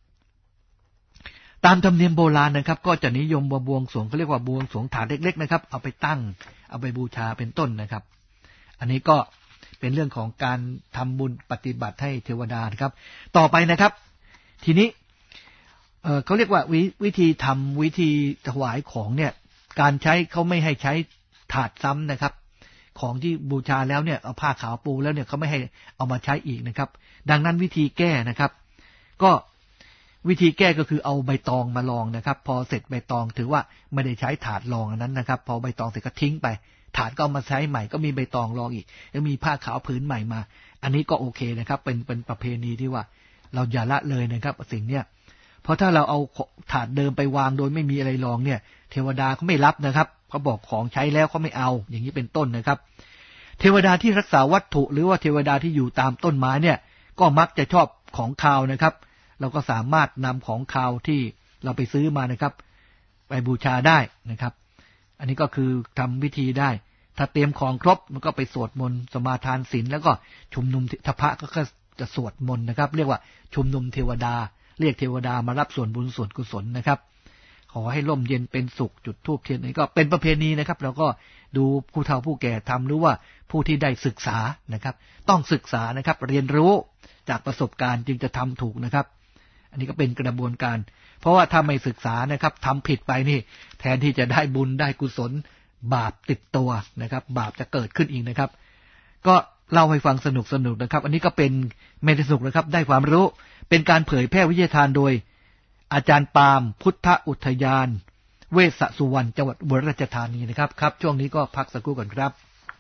ตามธรรมเนียมโบราณนะครับก็จะนิยมบวงสรวงเขาเรียกว่าบวงสรวงถาดเล็กๆนะครับเอาไปตั้งเอาไปบูชาเป็นต้นนะครับอันนี้ก็เป็นเรื่องของการทำบุญปฏิบัติให้เทวดานะครับต่อไปนะครับทีนี้เอ่อเขาเรียกว่าวิวิธีทำวิธีถวายของเนี่ยการใช้เขาไม่ให้ใช้ถาดซ้ำนะครับของที่บูชาแล้วเนี่ยเอาผ้าขาวปูแล้วเนี่ยเขาไม่ให้เอามาใช้อีกนะครับดังนั้นวิธีแก้นะครับก็วิธีแก้ก็คือเอาใบตองมาลองนะครับพอเสร็จใบตองถือว่าไม่ได้ใช้ถาดรองอันนั้นนะครับพอใบตองเสร็จก็ทิ้งไปถาดก็เอามาใช้ใหม่ก็มีใบตองรองอีกแล้วมีผ้าขาวผืนใหม่มาอันนี้ก็โอเคนะครับเป็นเป็นประเพณีที่ว่าเราอย่าละเลยนะครับสิ่งเนี้ยเพราะถ้าเราเอาถาดเดิมไปวางโดยไม่มีอะไรรองเนี่ยเทวดาเขาไม่รับนะครับเขาบอกของใช้แล้วเขาไม่เอาอย่างนี้เป็นต้นนะครับเทวดาที่รักษาวัตถุหรือว่าเทวดาที่อยู่ตามต้นไม้เนี่ยก็มักจะชอบของคาวนะครับเราก็สามารถนำของคาวที่เราไปซื้อมานะครับไปบูชาได้นะครับอันนี้ก็คือทำวิธีได้ถ้าเตรียมของครบมันก็ไปสวดมนต์สมาทานศีลแล้วก็ชุมนุมทพะก็จะสวดมนต์นะครับเรียกว่าชุมนุมเทวดาเรียกเทวดามารับส่วนบุญส่วนกุศลนะครับขอให้ร่มเย็นเป็นสุขจุดธูปเทียนนี้ก็เป็นประเพณีนะครับเราก็ดูผู้เฒ่าผู้แก่ทำหรือว่าผู้ที่ได้ศึกษานะครับต้องศึกษานะครับเรียนรู้จากประสบการณ์จึงจะทำถูกนะครับอันนี้ก็เป็นกระบวนการเพราะว่าถ้าไม่ศึกษานะครับทำผิดไปนี่แทนที่จะได้บุญได้กุศลบาปติดตัวนะครับบาปจะเกิดขึ้นอีกนะครับก็เล่าให้ฟังสนุกสนุกนะครับอันนี้ก็เป็นไม่ได้สนุกนะครับได้ความรู้เป็นการเผยแพร่วิทยาทานโดยอาจารย์ปาล์มพุทธอุทยานเวสสุวรรณจังหวัดอุบลราชธานีนะครับครับช่วงนี้ก็พักสักครู่ก่อนครับ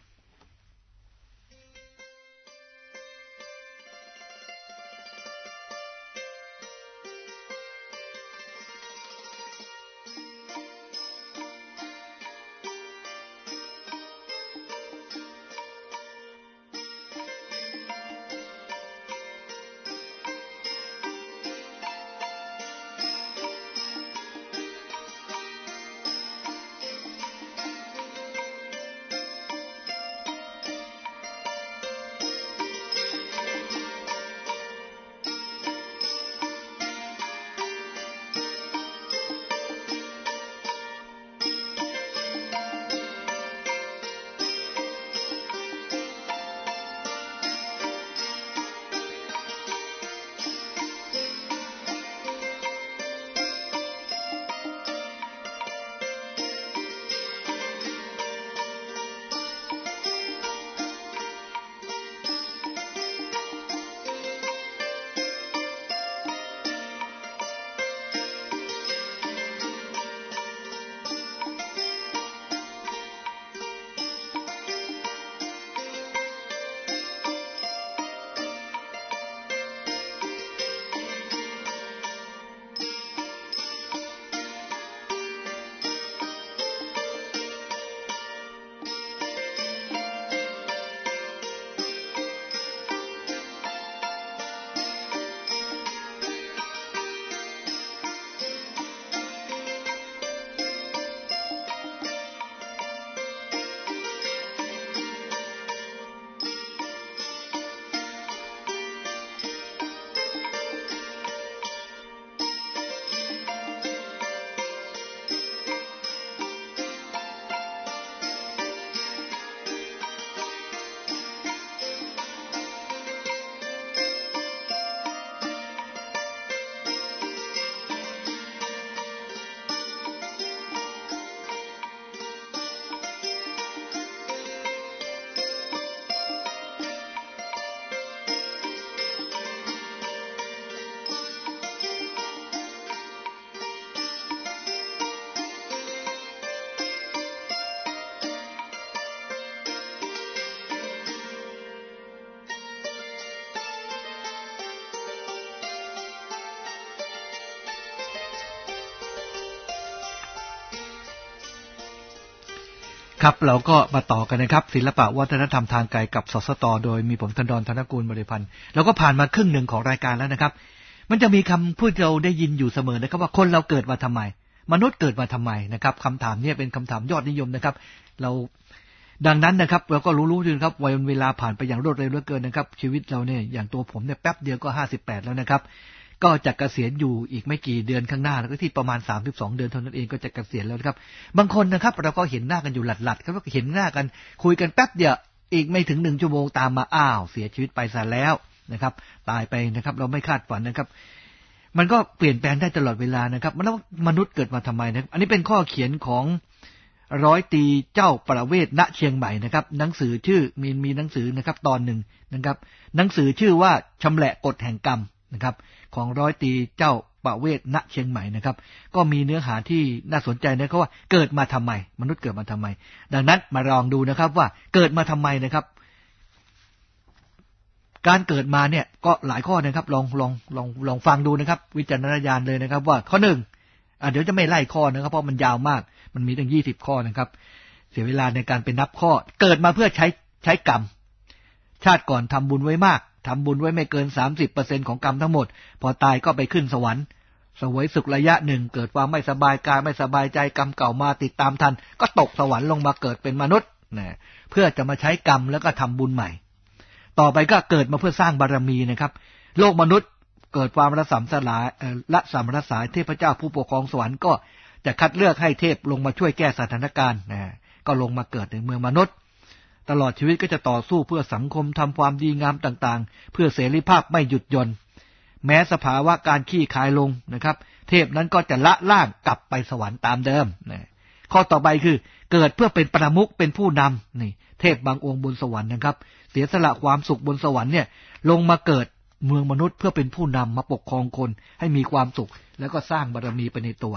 ครับเราก็มาต่อกันนะครับศิลปะวัฒนธรรมทางไกลกับสสตโดยมีผมธนดรธนกูลบริพันธ์เราก็ผ่านมาครึ่งหนึ่งของรายการแล้วนะครับมันจะมีคำพูดเราได้ยินอยู่เสมอนะครับว่าคนเราเกิดมาทำไมมนุษย์เกิดมาทำไมนะครับคำถามนี้เป็นคำถามยอดนิยมนะครับเราดังนั้นนะครับเราก็รู้ๆอยู่นะครับวัยเวลาผ่านไปอย่างรวดเร็วเหลือเกินนะครับชีวิตเราเนี่ยอย่างตัวผมเนี่ยแป๊บเดียวก็ห้าสิบแปดแล้วนะครับก็จะเกษียณอยู่อีกไม่กี่เดือนข้างหน้าแล้วก็ที่ประมาณสามสิบสองเดือนเท่านั้นเองก็จะเกษียณแล้วครับบางคนนะครับเราก็เห็นหน้ากันอยู่หลัดๆก็เห็นหน้ากันคุยกันแป๊บเดียวอีกไม่ถึงหนึ่งชั่วโมงตามมาอ้าวเสียชีวิตไปซะแล้วนะครับตายไปนะครับเราไม่คาดฝันนะครับมันก็เปลี่ยนแปลงได้ตลอดเวลานะครับแล้วมนุษย์เกิดมาทำไมนะอันนี้เป็นข้อเขียนของร้อยตีเจ้าประเวศณเชียงใหม่นะครับหนังสือชื่อมีมีหนังสือนะครับตอนหนึ่งนะครับหนังสือชื่อว่าชำแหละกฎแห่งกรรมนะครับของร้อยตีเจ้าประเวศณเชียงใหม่นะครับก็มีเนื้อหาที่น่าสนใจนะครับว่าเกิดมาทำไมมนุษย์เกิดมาทำไมดังนั้นมาลองดูนะครับว่าเกิดมาทำไมนะครับการเกิดมาเนี่ยก็หลายข้อนะครับลองลองลองลองฟังดูนะครับวิจารณญาณเลยนะครับว่าข้อหนึ่งอ่ะเดี๋ยวจะไม่ไล่ข้อนะครับเพราะมันยาวมากมันมีตั้งยี่สิบข้อนะครับเสียเวลาในการไปนับข้อเกิดมาเพื่อใช้ใช้กรรมชาติก่อนทำบุญไว้มากทำบุญไว้ไม่เกิน สามสิบเปอร์เซ็นต์ ของกรรมทั้งหมดพอตายก็ไปขึ้นสวรรค์เสวยสุขระยะหนึ่งเกิดความไม่สบายกายไม่สบายใจกรรมเก่ามาติดตามทันก็ตกสวรรค์ลงมาเกิดเป็นมนุษย์นะเพื่อจะมาใช้กรรมแล้วก็ทำบุญใหม่ต่อไปก็เกิดมาเพื่อสร้างบารมีนะครับโลกมนุษย์เกิดความระสำสลายละสำระสายเทพเจ้าผู้ปกครองสวรรค์ก็จะคัดเลือกให้เทพลงมาช่วยแก้สถานการณ์นะก็ลงมาเกิดในเมืองมนุษย์ตลอดชีวิตก็จะต่อสู้เพื่อสังคมทำความดีงามต่างๆเพื่อเสรีภาพไม่หยุดหย่อนแม้สภาวะการขี้คายลงนะครับเทพนั้นก็จะละล่างกลับไปสวรรค์ตามเดิมนะข้อต่อไปคือเกิดเพื่อเป็นประมุขเป็นผู้นำนี่เทพบางองค์บนสวรรค์นะครับเสียสละความสุขบนสวรรค์เนี่ยลงมาเกิดเมืองมนุษย์เพื่อเป็นผู้นำมาปกครองคนให้มีความสุขแล้วก็สร้างบารมีไปในตัว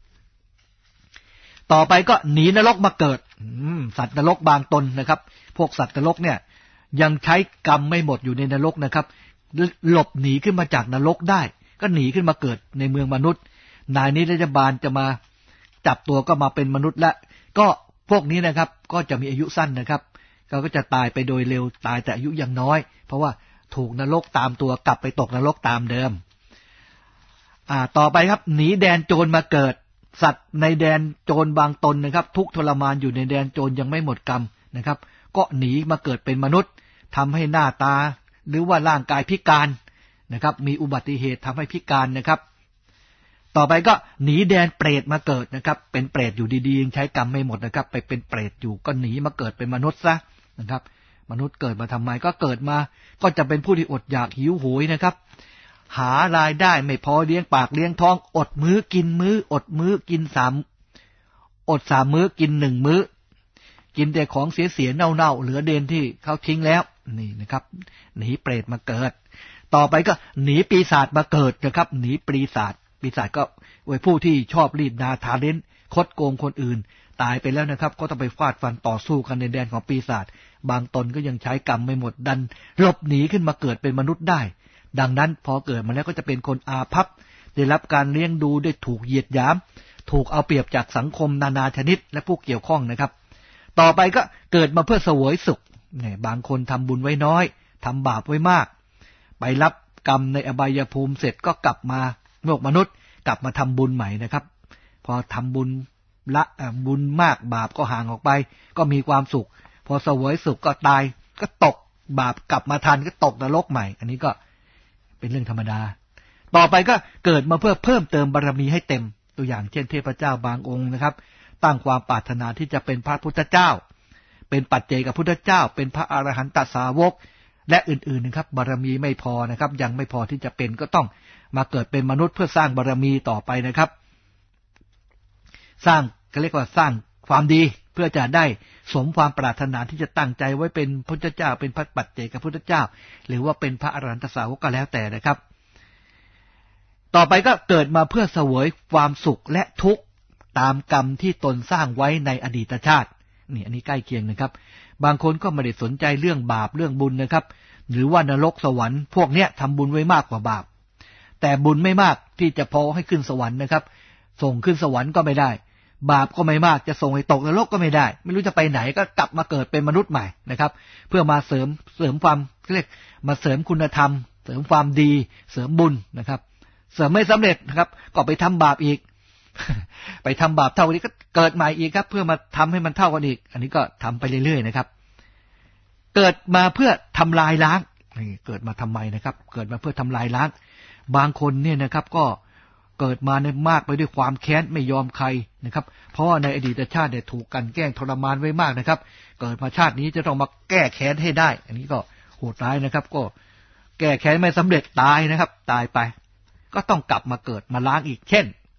ต่อไปก็หนีนรกมาเกิดสัตว์นรกบางตนนะครับพวกสัตว์นรกเนี่ยยังใช้กรรมไม่หมดอยู่ในนรกนะครับหลบหนีขึ้นมาจากนรกได้ก็หนีขึ้นมาเกิดในเมืองมนุษย์นายนิรยาบาลจะมาจับตัวก็มาเป็นมนุษย์และก็พวกนี้นะครับก็จะมีอายุสั้นนะครับเขาก็จะตายไปโดยเร็วตายแต่อายุยังน้อยเพราะว่าถูกนรกตามตัวกลับไปตกนรกตามเดิมอ่าต่อไปครับหนีแดนโจรมาเกิดสัตว์ในแดนโจรบางตนนะครับทุกทรมานอยู่ในแดนโจรยังไม่หมดกรรมนะครับก็หนีมาเกิดเป็นมนุษย์ทำให้หน้าตาหรือว่าร่างกายพิการนะครับมีอุบัติเหตุทำให้พิการนะครับต่อไปก็หนีแดนเปรตมาเกิดนะครับเป็นเปรตอยู่ดีๆยังใช้กรรมไม่หมดนะครับไปเป็นเปรตอยู่ก็หนีมาเกิดเป็นมนุษย์ซะนะครับมนุษย์เกิดมาทำไมก็เกิดมาก็จะเป็นผู้ที่อดอยากหิวโหยนะครับหารายได้ไม่พอเลี้ยงปากเลี้ยงท้องอดมื้อกินมื้ออดมื้อกินสามอดสามมื้อกินหนึ่งมื้อกินแต่ของเสียๆเน่าๆเหลือเดนที่เขาทิ้งแล้วนี่นะครับหนีเปรตมาเกิดต่อไปก็หนีปีศาจมาเกิดนะครับหนีปีศาจปีศาจก็ไว้ผู้ที่ชอบรีดนาทาเล่นคดโกงคนอื่นตายไปแล้วนะครับก็ต้องไปฟาดฟันต่อสู้กันในแดนของปีศาจบางตนก็ยังใช้กรรมไม่หมดดันหลบหนีขึ้นมาเกิดเป็นมนุษย์ได้ดังนั้นพอเกิดมาแล้วก็จะเป็นคนอาภัพได้รับการเลี้ยงดูได้ถูกเหยียดหยามถูกเอาเปรียบจากสังคมนานาชนิดและผู้เกี่ยวข้องนะครับต่อไปก็เกิดมาเพื่อเสวยสุขเนี่ยบางคนทำบุญไว้น้อยทำบาปไว้มากไปรับกรรมในอบายภูมิเสร็จก็กลับมาโลกมนุษย์กลับมาทำบุญใหม่นะครับพอทำบุญละบุญมากบาปก็ห่างออกไปก็มีความสุขพอเสวยสุขก็ตายก็ตกบาปกลับมาทันก็ตกนรกใหม่อันนี้ก็เป็นเรื่องธรรมดาต่อไปก็เกิดมาเพื่อเพิ่มเติมบารมีให้เต็มตัวอย่างเช่นเทพเจ้าบางองค์นะครับตั้งความปรารถนาที่จะเป็นพระพุทธเจ้าเป็นปัจเจกพุทธเจ้าเป็นพระอรหันตสาวกและอื่นๆนะครับบารมีไม่พอนะครับยังไม่พอที่จะเป็นก็ต้องมาเกิดเป็นมนุษย์เพื่อสร้างบารมีต่อไปนะครับสร้างก็เรียกว่าสร้างความดีเพื่อจะได้สมความปรารถนาที่จะตั้งใจไว้เป็นพุทธเจ้าเป็นพระปัจเจกพุทธเจ้าหรือว่าเป็นพระอรหันตสาวกก็แล้วแต่นะครับต่อไปก็เกิดมาเพื่อเสวยความสุขและทุกข์ตามกรรมที่ตนสร้างไว้ในอดีตชาตินี่อันนี้ใกล้เคียงนะครับบางคนก็ไม่ได้สนใจเรื่องบาปเรื่องบุญนะครับหรือว่านรกสวรรค์พวกเนี้ยทำบุญไว้มากกว่าบาปแต่บุญไม่มากที่จะพอให้ขึ้นสวรรค์นะครับส่งขึ้นสวรรค์ก็ไม่ได้บาปก็ไม่มากจะส่งให้ตกนรกก็ไม่ได้ไม่รู้จะไปไหนก็กลับมาเกิดเป็นมนุษย์ใหม่นะครับเพื่อมาเสริมเสริมความเรียกมาเสริมคุณธรรมเสริมความดีเสริมบุญนะครับเสริมไม่สำเร็จนะครับก็ไปทำบาปอีก ไปทำบาปเท่านี้ก็เกิดใหม่อีกครับเพื่อมาทำให้มันเท่ากันอีกอันนี้ก็ทำไปเรื่อยๆนะครับเกิดมาเพื่อทำลายล้างนี่เกิดมาทำไมนะครับเกิดมาเพื่อทำลายล้างบางคนเนี่ยนะครับก็เกิดมาในมากไปด้วยความแค้นไม่ยอมใครนะครับเพราะว่าในอดีตชาติเนี่ยถูกกันแกล้งทรมานไว้มากนะครับเกิดมาชาตินี้จะต้องมาแก้แค้นให้ได้อันนี้ก็โหดร้ายนะครับก็แก้แค้นไม่สำเร็จตายนะครับตายไปก็ต้องกลับมาเกิดมาล้างอีกเช่น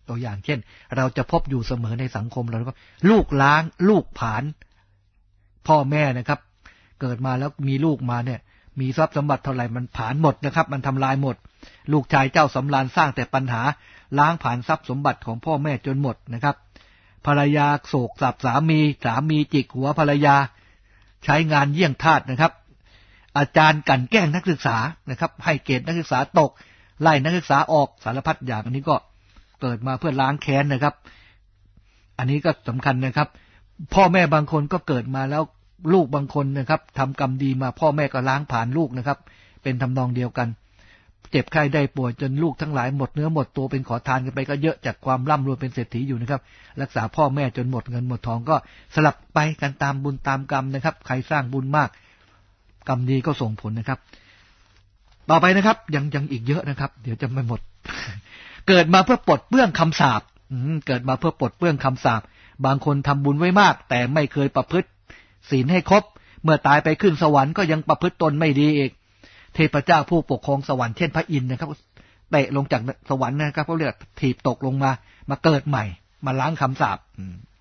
ตัวอย่างเช่นเราจะพบอยู่เสมอในสังคมเราก็ลูกล้างลูกผานพ่อแม่นะครับเกิดมาแล้วมีลูกมาเนี่ยมีทรัพย์สมบัติเท่าไหร่มันผานหมดนะครับมันทำลายหมดลูกชายเจ้าสำราญสร้างแต่ปัญหาล้างผลาญทรัพย์สมบัติของพ่อแม่จนหมดนะครับภรรยาโศกสับสามีสามีจิกหัวภรรยาใช้งานเยี่ยงทาสนะครับอาจารย์กลั่นแกล้งนักศึกษานะครับให้เกรดนักศึกษาตกไล่นักศึกษาออกสารพัดอย่างอันนี้ก็เกิดมาเพื่อล้างแค้นนะครับอันนี้ก็สำคัญนะครับพ่อแม่บางคนก็เกิดมาแล้วลูกบางคนนะครับทำกรรมดีมาพ่อแม่ก็ล้างผ่านลูกนะครับเป็นทำนองเดียวกันเจ็บไข้ได้ป่วยจนลูกทั้งหลายหมดเนื้อหมดตัวเป็นขอทานกันไปก็เยอะจากความร่ำรวยเป็นเศรษฐีอยู่นะครับรักษาพ่อแม่จนหมดเงินหมดทองก็สลับไปกันตามบุญตามกรรมนะครับใครสร้างบุญมากกรรมดีก็ส่งผลนะครับต่อไปนะครับยังยังอีกเยอะนะครับเดี๋ยวจะไม่หมด เกิดมาเพื่อปลดเปลื้องคำสาปเกิดมาเพื่อปลดเปลื้องคำสาปบางคนทำบุญไว้มากแต่ไม่เคยประพฤติศีลให้ครบเมื่อตายไปขึ้นสวรรค์ก็ยังประพฤติตนไม่ดีอีกเทพเจ้าผู้ปกครองสวรรค์เช่นพระอินทร์นะครับเตะลงจากสวรรค์นะครับเขาเรียกถีบตกลงมามาเกิดใหม่มาล้างคำสาป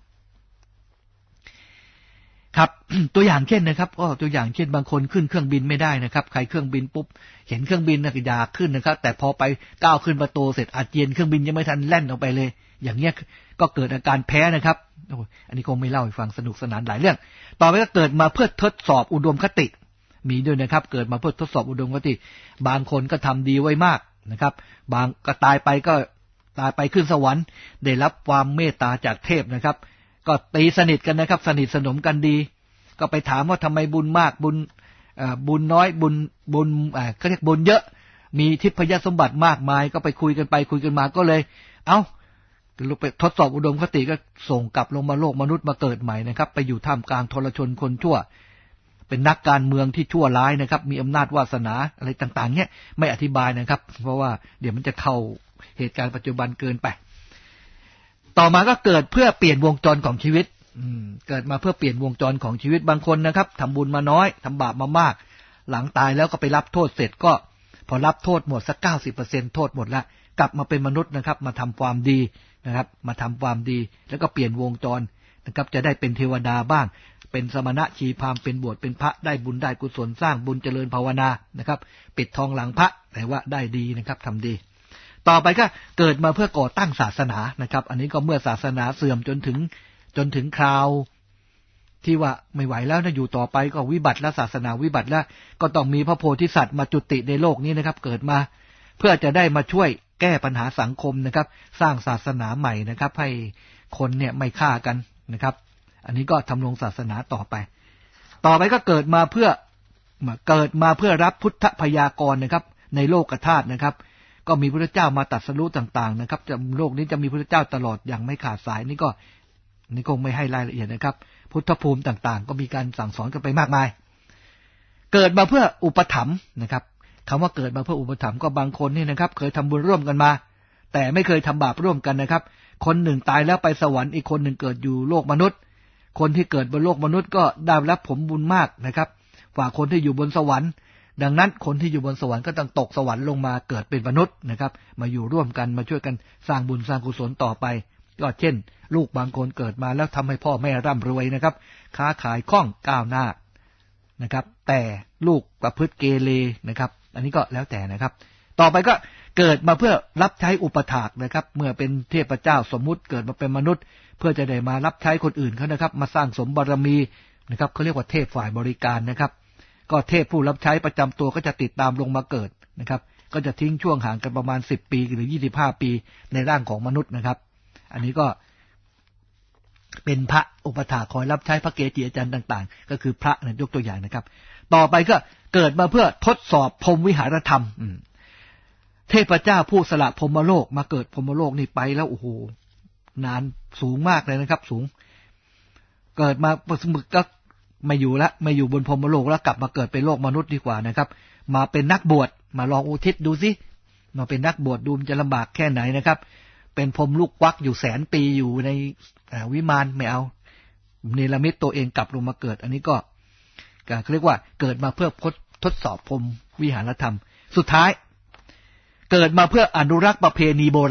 ครับ ตัวอย่างเช่นนะครับก็ตัวอย่างเช่นบางคนขึ้นเครื่องบินไม่ได้นะครับใครเครื่องบินปุ๊บเห็นเครื่องบินนะอยากขึ้นนะครับแต่พอไปก้าวขึ้นประตูเสร็จอาเจียนเครื่องบินยังไม่ทันแล่นออกไปเลยอย่างเงี้ยก็เกิดอาการแพ้นะครับอันนี้คงไม่เล่าให้ฟังสนุกสนานหลายเรื่องต่อไปก็เกิดมาเพื่อทดสอบอุดมคติมีด้วยนะครับเกิดมาเพื่อทดสอบอุดมคติบางคนก็ทำดีไว้มากนะครับบางก็ตายไปก็ตายไปขึ้นสวรรค์ได้รับความเมตตาจากเทพนะครับก็ตีสนิทกันนะครับสนิทสนมกันดีก็ไปถามว่าทำไมบุญมากบุญบุญน้อยบุญบุญเขาเรียกบุญเยอะมีทิพยสมบัติมากมายก็ไปคุยกันไปคุยกันมาก็เลยเอ้าไปทดสอบอุดมคติก็ส่งกลับลงมาโลกมนุษย์มาเกิดใหม่นะครับไปอยู่ท่ามกลางทรชนคนชั่วเป็นนักการเมืองที่ชั่วร้ายนะครับมีอำนาจวาสนาอะไรต่างๆเนี่ยไม่อธิบายนะครับเพราะว่าเดี๋ยวมันจะเข้าเหตุการณ์ปัจจุบันเกินไปต่อมาก็เกิดเพื่อเปลี่ยนวงจรของชีวิตเกิดมาเพื่อเปลี่ยนวงจรของชีวิตบางคนนะครับทำบุญมาน้อยทำบาปมามากหลังตายแล้วก็ไปรับโทษเสร็จก็พอรับโทษหมดสัก เก้าสิบเปอร์เซ็นต์ โทษหมดแล้วกลับมาเป็นมนุษย์นะครับมาทำความดีนะครับมาทำความดีแล้วก็เปลี่ยนวงจรนะครับจะได้เป็นเทวดาบ้างเป็นสมณะชีพราหมณ์เป็นบวชเป็นพระได้บุญได้กุศลสร้างบุญเจริญภาวนานะครับปิดทองหลังพระแต่ว่าได้ดีนะครับทำดีต่อไปก็เกิดมาเพื่อก่อตั้งศาสนานะครับอันนี้ก็เมื่อศาสนาเสื่อมจนถึงจนถึงคราวที่ว่าไม่ไหวแล้วนะอยู่ต่อไปก็วิบัติและศาสนาวิบัติแล้วก็ต้องมีพระโพธิสัตว์มาจุติในโลกนี้นะครับเกิดมาเพื่อจะได้มาช่วยแก้ปัญหาสังคมนะครับสร้างศาสนาใหม่นะครับให้คนเนี่ยไม่ฆ่ากันนะครับอันนี้ก็ทำลงศาสนาต่อไปต่อไปก็เกิดมาเพื่อเกิดมาเพื่อรับพุทธพยากรณ์นะครับในโลกธาตุนะครับก็มีพระเจ้ามาตรัสรู้ต่างๆนะครับจะโลกนี้จะมีพระเจ้าตลอดอย่างไม่ขาดสายนี่ก็นี่คงไม่ให้รายละเอียดนะครับพุทธภูมิต่างๆก็มีการสั่งสอนกันไปมากมายเกิดมาเพื่ออุปถัมภ์นะครับคำว่าเกิดมาเพื่ออุปถัมภ์ก็บางคนนี่นะครับเคยทำบุญร่วมกันมาแต่ไม่เคยทำบาปร่วมกันนะครับคนหนึ่งตายแล้วไปสวรรค์อีกคนหนึ่งเกิดอยู่โลกมนุษย์คนที่เกิดบนโลกมนุษย์ก็ได้รับผลบุญมากนะครับกว่าคนที่อยู่บนสวรรค์ดังนั้นคนที่อยู่บนสวรรค์ก็ต้องตกสวรรค์ลงมาเกิดเป็นมนุษย์นะครับมาอยู่ร่วมกันมาช่วยกันสร้างบุญสร้างกุศลต่อไปก็เช่นลูกบางคนเกิดมาแล้วทำให้พ่อแม่ร่ำรวยนะครับค้าขายคล่องก้าวหน้านะครับแต่ลูกประพฤติเกเรนะครับอันนี้ก็แล้วแต่นะครับต่อไปก็เกิดมาเพื่อรับใช้อุปถากนะครับเมื่อเป็นเทพเจ้าสมมุติเกิดมาเป็นมนุษย์เพื่อจะได้มารับใช้คนอื่นเขานะครับมาสร้างสมบารมีนะครับเขาเรียกว่าเทพฝ่ายบริการนะครับก็เทพผู้รับใช้ประจำตัวก็จะติดตามลงมาเกิดนะครับก็จะทิ้งช่วงห่างกันประมาณสิบปีหรือยี่สิบห้าปีในร่างของมนุษย์นะครับอันนี้ก็เป็นพระอุปถากคอยรับใช้พระเกจิอาจารย์ต่างๆก็คือพระนะยกตัวอย่างนะครับต่อไปก็เกิดมาเพื่อทดสอบพรหมวิหารธรรมเทพเจ้าผู้สละพรหมโลกมาเกิดพรหมโลกนี่ไปแล้วโอ้โหนานสูงมากเลยนะครับสูงเกิดมาสมึกก็ไม่อยู่ละไม่อยู่บนพรหมโลกแล้วกลับมาเกิดเป็นโลกมนุษย์ดีกว่านะครับมาเป็นนักบวชมาลองอุทิศดูสิมาเป็นนักบวชดูมันจะลำบากแค่ไหนนะครับเป็นพรหมลูกวักอยู่แสนปีอยู่ในวิมานไม่เอาเนรมิตตัวเองกลับลงมาเกิดอันนี้ก็เขาเรียกว่าเกิดมาเพื่อทดสอบพรหมวิหารธรรมสุดท้ายเกิดมาเพื่ออนุรักษ์ประเพณีโบราณ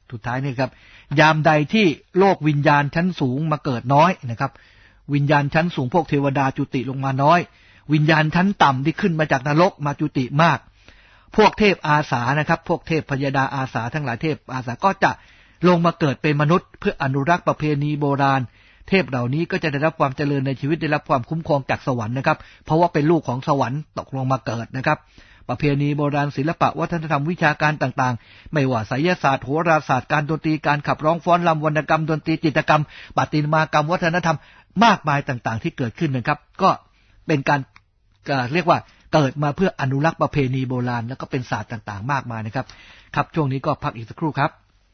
สุดท้ายนี่ครับยามใดที่โลกวิญญาณชั้นสูงมาเกิดน้อยนะครับวิญญาณชั้นสูงพวกเทวดาจุติลงมาน้อยวิญญาณชั้นต่ำที่ขึ้นมาจากนรกมาจุติมากพวกเทพอาสานะครับพวกเทพพยดาอาสาทั้งหลายเทพอาสาก็จะลงมาเกิดเป็นมนุษย์เพื่ออนุรักษ์ประเพณีโบราณเทพเหล่านี้ก็จะได้รับความเจริญในชีวิตได้รับความคุ้มครองจากสวรรค์นะครับเพราะว่าเป็นลูกของสวรรค์ตกลงมาเกิดนะครับประเพณีโบราณศิลปะวัฒนธรรมวิชาการต่างๆไม่ว่าไสยศาสตร์โหราศาสตร์การดนตรีการขับร้องฟ้อนรำวรรณกรรมดนตรีจิตรกรรมประติมากรรมวัฒนธรรมมากมายต่างๆที่เกิดขึ้นนะครับก็เป็นการเรียกว่าเกิดมาเพื่ออนุรักษ์ประเพณีโบราณแล้วก็เป็นศาสตร์ต่างๆมากมายนะครับครับช่วงนี้ก็พักอีกสักครู่ครับ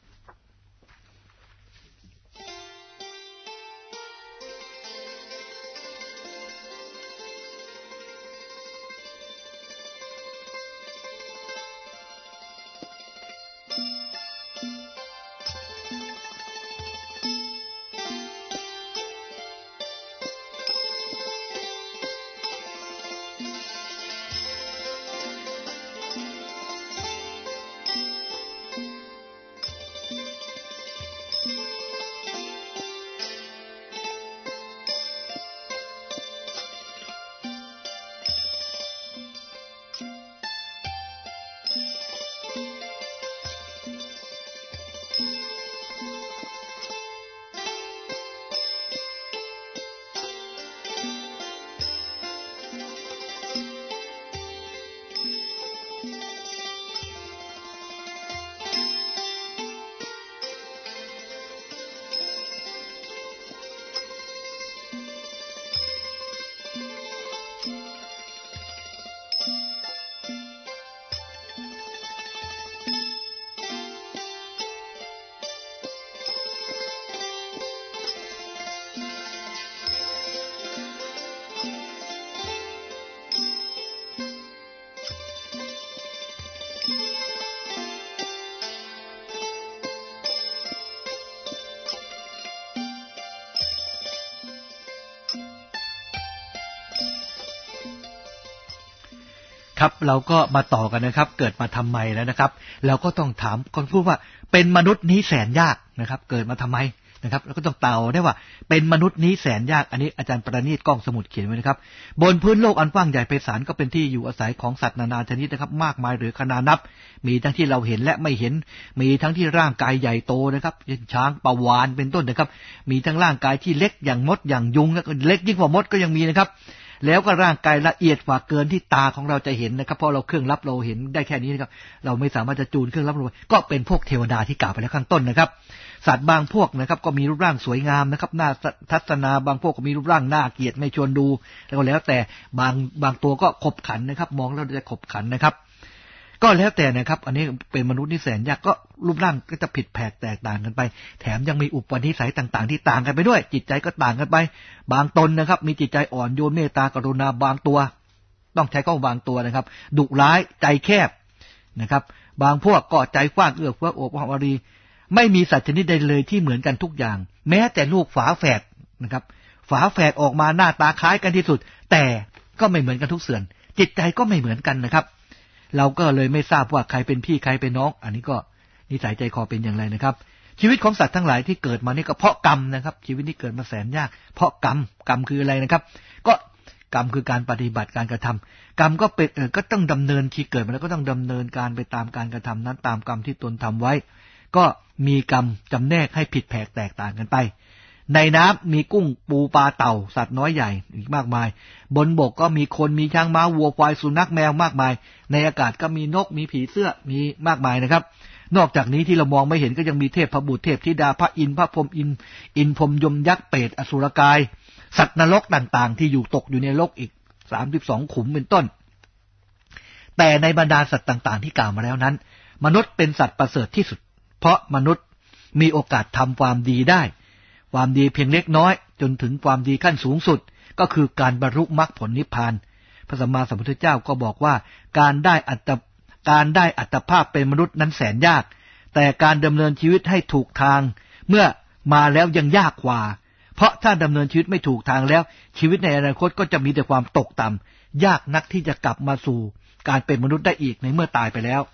ครับเราก็มาต่อกันนะครับเกิดมาทำไมแล้วนะครับเราก็ต้องถามคนพูดว่าเป็นมนุษย์นี้แสนยากนะครับเกิดมาทำไมนะครับเราก็ต้องเต่าได้ว่าเป็นมนุษย์นี้แสนยากอันนี้อาจารย์ประณีตกล้องสมุดเขียนไว้นะครับบนพื้นโลกอันกว้างใหญ่ไพศาลก็เป็นที่อยู่อาศัยของสัตว์นานาชนิดนะครับมากมายหรือขนานับมีทั้งที่เราเห็นและไม่เห็นมีทั้งที่ร่างกายใหญ่โตนะครับเช่นช้างปลาวาฬเป็นต้นนะครับมีทั้งร่างกายที่เล็กอย่างมดอย่างยุงและเล็กยิ่งกว่ามดก็ยังมีนะครับแล้วก็ร่างกายละเอียดกว่าเกินที่ตาของเราจะเห็นนะครับเพราะเราเครื่องรับเราเห็นได้แค่นี้นะครับเราไม่สามารถจะจูนเครื่องรับเราก็เป็นพวกเทวดาที่กล่าวไปแล้วข้างต้นนะครับสัตว์บางพวกนะครับก็มีรูปร่างสวยงามนะครับน่าทัศนาบางพวกก็มีรูปร่างน่าเกลียดไม่ชวนดูแล้วก็แล้วแต่บางบางตัวก็ขบขันนะครับมองแล้วจะขบขันนะครับก็แล้วแต่นะครับอันนี้เป็นมนุษย์นิสัยยากก็รูปร่างก็จะผิดแผกแตกต่างกันไปแถมยังมีอุปนิสัยต่างๆที่ต่างกันไปด้วยจิตใจก็ต่างกันไปบางตนนะครับมีจิตใจอ่อนโยนเมตตากรุณาบางตัวต้องใช้ข้อบางตัวนะครับดุร้ายใจแคบนะครับบางพวกก็ใจกว้างเอื้อเฟื้อโอบอ้อมอารีไม่มีสัตว์ชนิดใดเลยที่เหมือนกันทุกอย่างแม้แต่ลูกฝาแฝดนะครับฝาแฝดออกมาหน้าตาคล้ายกันที่สุดแต่ก็ไม่เหมือนกันทุกส่วนจิตใจก็ไม่เหมือนกันนะครับเราก็เลยไม่ทราบว่าใครเป็นพี่ใครเป็นน้องอันนี้ก็นิสัยใจคอเป็นอย่างไรนะครับชีวิตของสัตว์ทั้งหลายที่เกิดมานี่ก็เพราะกรรมนะครับชีวิตที่เกิดมาแสนยากเพราะกรรมกรรมคืออะไรนะครับก็กรรมคือการปฏิบัติการกระทำกรรมก็เป็นเออก็ต้องดำเนินที่เกิดมาแล้วก็ต้องดำเนินการไปตามการกระทำนั้นตามกรรมที่ตนทำไว้ก็มีกรรมจำแนกให้ผิดแผกแตกต่างกันไปในน้ำมีกุ้งปูปลาเต่าสัตว์น้อยใหญ่อีกมากมายบนบกก็มีคนมีช้างม้าวัวควายสุนัขแมวมากมายในอากาศก็มีนกมีผีเสื้อมีมากมายนะครับนอกจากนี้ที่เรามองไม่เห็นก็ยังมีเทพพบุตรเทพธิดาพระอินทร์พระพรหมอินทร์อินพรหมยมยักษ์เปรตอสุรกายสัตว์นรกต่างๆที่อยู่ตกอยู่ในโลกอีกสามสิบสองขุมเป็นต้นแต่ในบรรดาสัตว์ต่างๆที่กล่าวมาแล้วนั้นมนุษย์เป็นสัตว์ประเสริฐที่สุดเพราะมนุษย์มีโอกาสทำความดีได้ความดีเพียงเล็กน้อยจนถึงความดีขั้นสูงสุดก็คือการบรรลุมรรคผลนิพพานพระสัมมาสัมพุทธเจ้าก็บอกว่าการได้อัตการได้อัตภาพเป็นมนุษย์นั้นแสนยากแต่การดำเนินชีวิตให้ถูกทางเมื่อมาแล้วยังยากกว่าเพราะถ้าดำเนินชีวิตไม่ถูกทางแล้วชีวิตในอนาคตก็จะมีแต่ความตกต่ำยากนักที่จะกลับมาสู่การเป็นมนุษย์ได้อีกในเมื่อตายไปแล้ว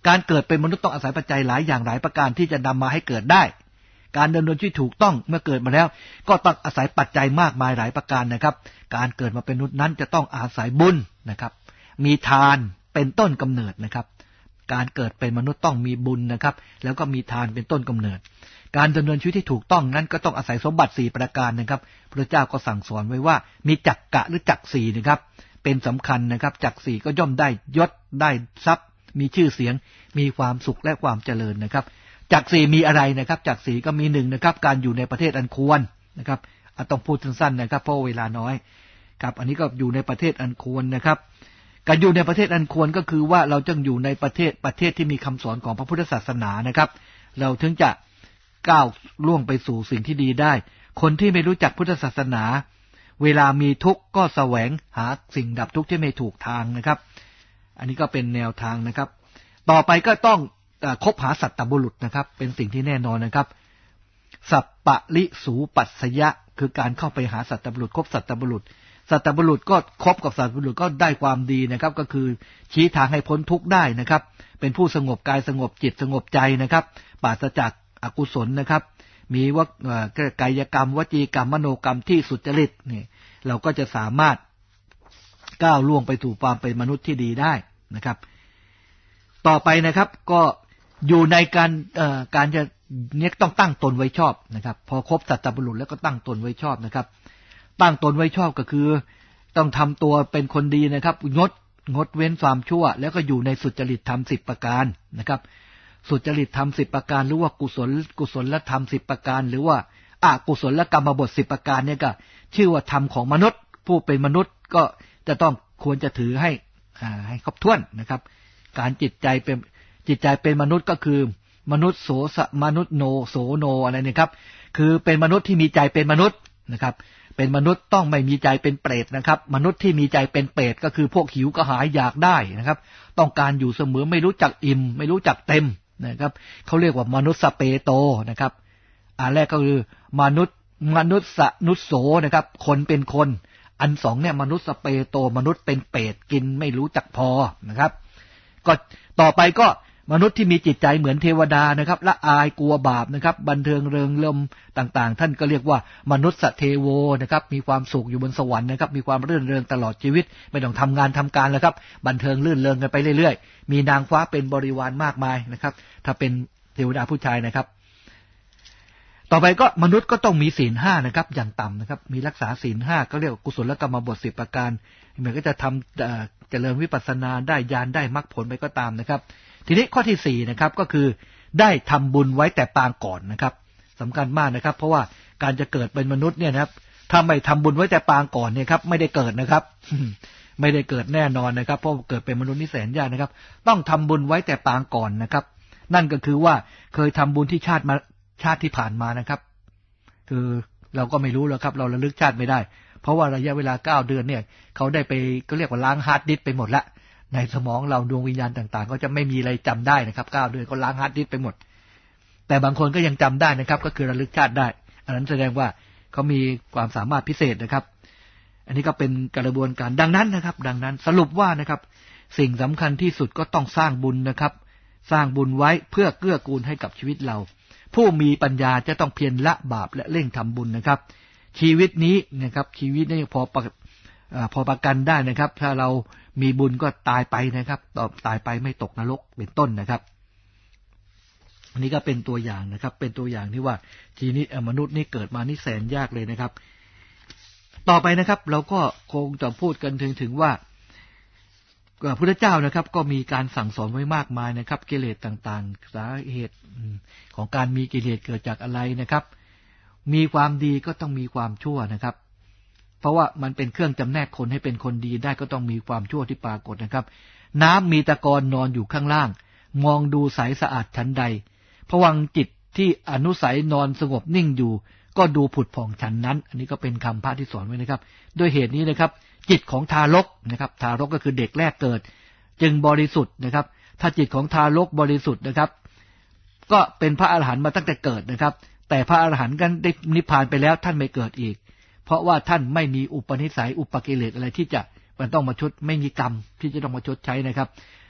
การเกิดเป็นมนุษย์ต้องอาศัยปัจจัยหลายอย่างหลายประการที่จะนำมาให้เกิดได้การดำเนินชีวิตถูกต้องเมื่อเกิดมาแล้วก็ต้องอาศัยปัจจัยมากมายหลายประการนะครับการเกิดมาเป็นมนุษย์นั้นจะต้องอาศัยบุญนะครับมีทานเป็นต้นกำเนิดนะครับการเกิดเป็นมนุษย์ต้องมีบุญนะครับแล้วก็มีทานเป็นต้นกำเนิดการดำเนินชีวิตที่ถูกต้องนั้นก็ต้องอาศัยสมบัติสี่ประการนะครับพระเจ้าก็สั่งสอนไว้ว่ามีจักกะหรือจักสี่นะครับเป็นสำคัญนะครับจักสี่ก็ย่อมได้ยศได้ทรัพย์มีชื่อเสียงมีความสุขและความเจริญนะครับจักสี่มีอะไรนะครับจักสี่ก็มีหนึ่งนะครับการอยู่ในประเทศอันควรนะครับต้องพูดสั้นๆนะครับเพราะเวลาน้อยครับอันนี้ก็อยู่ในประเทศอันควรนะครับการอยู่ในประเทศอันควรก็คือว่าเราจึงอยู่ในประเทศประเทศที่มีคำสอนของพระพุทธศาสนานะครับเราถึงจะก้าวล่วงไปสู่สิ่งที่ดีได้คนที่ไม่รู้จักพุทธศาสนาเวลามีทุกข์ก็แสวงหาสิ่งดับทุกข์ที่ไม่ถูกทางนะครับอันนี้ก็เป็นแนวทางนะครับต่อไปก็ต้องคบหาสัตตบุรุษนะครับเป็นสิ่งที่แน่นอนนะครับสัปปะลิสูปัสสยะคือการเข้าไปหาสัตตบุรุษคบสัตตบุรุษสัตตบุรุษก็คบกับสัตตบุรุษก็ได้ความดีนะครับก็คือชี้ทางให้พ้นทุกข์ได้นะครับเป็นผู้สงบกายสงบจิตสงบใจนะครับปราศจากอกุศลนะครับมีว่ากายกรรมวจีกรรมมโนกรรมที่สุจริตนี่เราก็จะสามารถก้าวล่วงไปสู่ความเป็นมนุษย์ที่ดีได้นะครับต่อไปนะครับก็อยู่ในการเอ่อการจะเนี่ยต้องตั้งตนไว้ชอบนะครับพอครบสัตตบุรุษแล้วก็ตั้งตนไว้ชอบนะครับตั้งตนไว้ชอบก็คือต้องทำตัวเป็นคนดีนะครับงดงดเว้นความชั่วแล้วก็อยู่ในสุจริตธรรมสิบประการนะครับสุจริตธรรมสิบประการหรือว่ากุศลกุศลธรรมสิบประการหรือว่าอกุศลกรรมบทสิบประการเนี่ยก็ชื่อว่าธรรมของมนุษย์ผู้เป็นมนุษย์ก็จะต้องควรจะถือให้อ่าให้ครบถ้วนนะครับการจิตใจเป็นจิตใจเป็นมนุษย์ก็คือมนุษย์โสสมนุษย์โนโสโนอะไรนะครับคือเป็นมนุษย์ที่มีใจเป็นมนุษย์นะครับเป็นมนุษย์ต้องไม่มีใจเป็นเปรตนะครับมนุษย์ที่มีใจเป็นเปรตก็คือพวกหิวกระหายอยากได้นะครับต้องการอยู่เสมอไม่รู้จักอิ่มไม่รู้จักเต็มนะครับเขาเรียกว่ามนุษย์สเปโตนะครับอันแรกก็คือมนุษย์มนุษย์สนุสโสนะครับคนเป็นคนอันสองเนี่ยมนุษย์สเปโตมนุษย์เป็นเปรตกินไม่รู้จักพอนะครับก็ต่อไปก็มนุษย์ที่มีจิตใจเหมือนเทวดานะครับละอายกลัวบาปนะครับบันเทิงเริงรมย์ต่างๆท่านก็เรียกว่ามนุษย์สเทโวนะครับมีความสุขอยู่บนสวรรค์นะครับมีความรื่นเริงตลอดชีวิตไม่ต้องทำงานทำการแล้วครับบันเทิงรื่นเริงกันไปเรื่อยๆมีนางฟ้าเป็นบริวารมากมายนะครับถ้าเป็นเทวดาผู้ชายนะครับต่อไปก็มนุษย์ก็ต้องมีศีลห้านะครับอย่างต่ำนะครับมีรักษาศีลห้าก็เรียกว่ากุศลกรรมบทสิบประการเหมือนก็จะทำเจริญวิปัสสนาได้ญาณได้มรรคผลไปก็ตามนะครับทีนี้ข้อที่สี่นะครับก็คือได้ทำบุญไว้แต่ปางก่อนนะครับสำคัญมากนะครับเพราะว่าการจะเกิดเป็นมนุษย์เนี่ยนะครับถ้าไม่ทำบุญไว้แต่ปางก่อนเนี่ยครับไม่ได้เกิดนะครับ ไม่ได้เกิดแน่นอนนะครับเพราะเกิดเป็นมนุษย์นี่แสนยากนะครับต้องทำบุญไว้แต่ปางก่อนนะครับนั่นก็คือว่าเคยทำบุญที่ชาติมาชาติที่ผ่านมานะครับคือเราก็ไม่รู้แล้วครับเราระลึกชาติไม่ได้เพราะว่าระยะเวลาเก้าเดือนเนี่ยเขาได้ไปก็เรียกว่าล้างฮาร์ดดิสก์ไปหมดละในสมองเราดวงวิญญาณต่างๆก็จะไม่มีอะไรจำได้นะครับเก้าเดือนก็ล้างฮาร์ดดิสก์ไปหมดแต่บางคนก็ยังจำได้นะครับก็คือระลึกชาติได้อันนั้นแสดงว่าเขามีความสามารถพิเศษนะครับอันนี้ก็เป็นกระบวนการดังนั้นนะครับดังนั้นสรุปว่านะครับสิ่งสำคัญที่สุดก็ต้องสร้างบุญนะครับสร้างบุญไว้เพื่อเกื้อกูลให้กับชีวิตเราผู้มีปัญญาจะต้องเพียรละบาปและเร่งทำบุญนะครับชีวิตนี้นะครับชีวิตนี้พอพอประกันได้นะครับถ้าเรามีบุญก็ตายไปนะครับต่อตายไปไม่ตกนรกเป็นต้นนะครับอันนี้ก็เป็นตัวอย่างนะครับเป็นตัวอย่างที่ว่าชีวิตมนุษย์นี่เกิดมานี่แสนยากเลยนะครับต่อไปนะครับเราก็คงจะพูดกันถึงถึงว่าพระพุทธเจ้านะครับก็มีการสั่งสอนไว้มากมายนะครับกิเลสต่างๆสาเหตุของการมีกิเลสเกิดจากอะไรนะครับมีความดีก็ต้องมีความชั่วนะครับเพราะว่ามันเป็นเครื่องจำแนกคนให้เป็นคนดีได้ก็ต้องมีความชั่วที่ปรากฏนะครับน้ำมีตะกอนนอนอยู่ข้างล่างมองดูใสสะอาดชั้นใดภวังค์จิตที่อนุสัยนอนสงบนิ่งอยู่ก็ดูผุดผ่องชั้นนั้นอันนี้ก็เป็นคำพระที่สอนไว้นะครับด้วยเหตุนี้นะครับจิตของทารกนะครับทารกก็คือเด็กแรกเกิดจึงบริสุทธิ์นะครับถ้าจิตของทารกบริสุทธิ์นะครับก็เป็นพระอรหันต์มาตั้งแต่เกิดนะครับแต่พระอรหันต์กันได้นิพพานไปแล้วท่านไม่เกิดอีกเพราะว่าท่านไม่มีอุปนิสัยอุปกิเลสอะไรที่จะมันต้องมาชดไม่มีกรรมที่จะต้องมาชดใช้นะครับ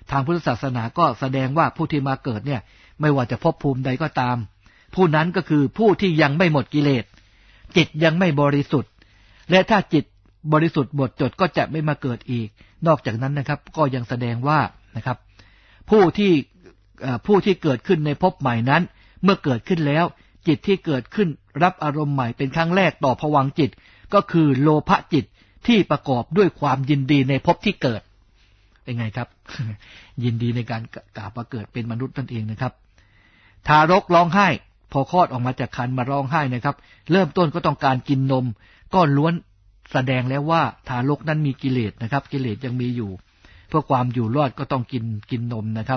ทางพุทธศาสนาก็แสดงว่าผู้ที่มาเกิดเนี่ยไม่ว่าจะภพภูมิใดก็ตามผู้นั้นก็คือผู้ที่ยังไม่หมดกิเลสจิตยังไม่บริสุทธิ์และถ้าจิตบริสุทธิ์หมดจดก็จะไม่มาเกิดอีกนอกจากนั้นนะครับก็ยังแสดงว่านะครับผู้ที่ผู้ที่เกิดขึ้นในภพใหม่นั้นเมื่อเกิดขึ้นแล้วจิตที่เกิดขึ้นรับอารมณ์ใหม่เป็นครั้งแรกต่อภวังค์จิตก็คือโลภะจิตที่ประกอบด้วยความยินดีในภพที่เกิดเป็นไงครับ ยินดีในการกลับมาเกิดเป็นมนุษย์นั่นเองนะครับทารกร้องไห้พอคลอดออกมาจากครรภ์มาร้องไห้นะครับเริ่มต้นก็ต้องการกินนมก็ล้วนแสดงแล้วว่าทารกนั้นมีกิเลสนะครับกิเลสยังมีอยู่เพื่อความอยู่รอดก็ต้องกินกินนมนะครับ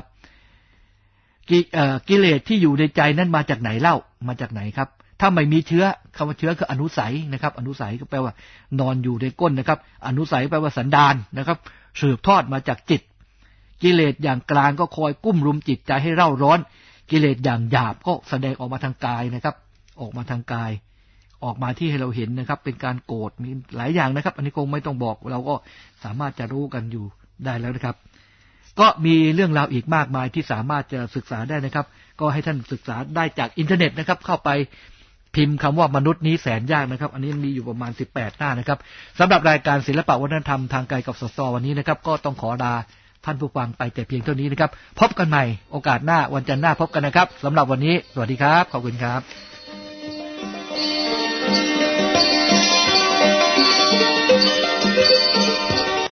กิเลสที่อยู่ในใจนั้นมาจากไหนเล่ามาจากไหนครับถ้าไม่มีเชื้อคำว่าเชื้อคืออนุสัยนะครับอนุสัยก็แปลว่านอนอยู่ในก้นนะครับอนุสัยแปลว่าสันดานนะครับสืบทอดมาจากจิตกิเลสอย่างกลางก็คอยกุ้มรุมจิตใจให้เร่าร้อนกิเลสอย่างหยาบก็แสดงออกมาทางกายนะครับออกมาทางกายออกมาที่ให้เราเห็นนะครับเป็นการโกรธมีหลายอย่างนะครับอันนี้คงไม่ต้องบอกเราก็สามารถจะรู้กันอยู่ได้แล้วนะครับก็มีเรื่องราวอีกมากมายที่สามารถจะศึกษาได้นะครับก็ให้ท่านศึกษาได้จากอินเทอร์เน็ตนะครับเข้าไปพิมพ์คำว่ามนุษย์นี้แสนยากนะครับอันนี้มีอยู่ประมาณสิบแปดหน้านะครับสำหรับรายการศิลปะวัฒนธรรมทางไกลกับสสวันนี้นะครับก็ต้องขอลาท่านผู้ฟังไปแต่เพียงเท่านี้นะครับพบกันใหม่โอกาสหน้าวันจันทร์หน้าพบกันนะครับสำหรับวันนี้สวัสดีครับขอบคุณครับ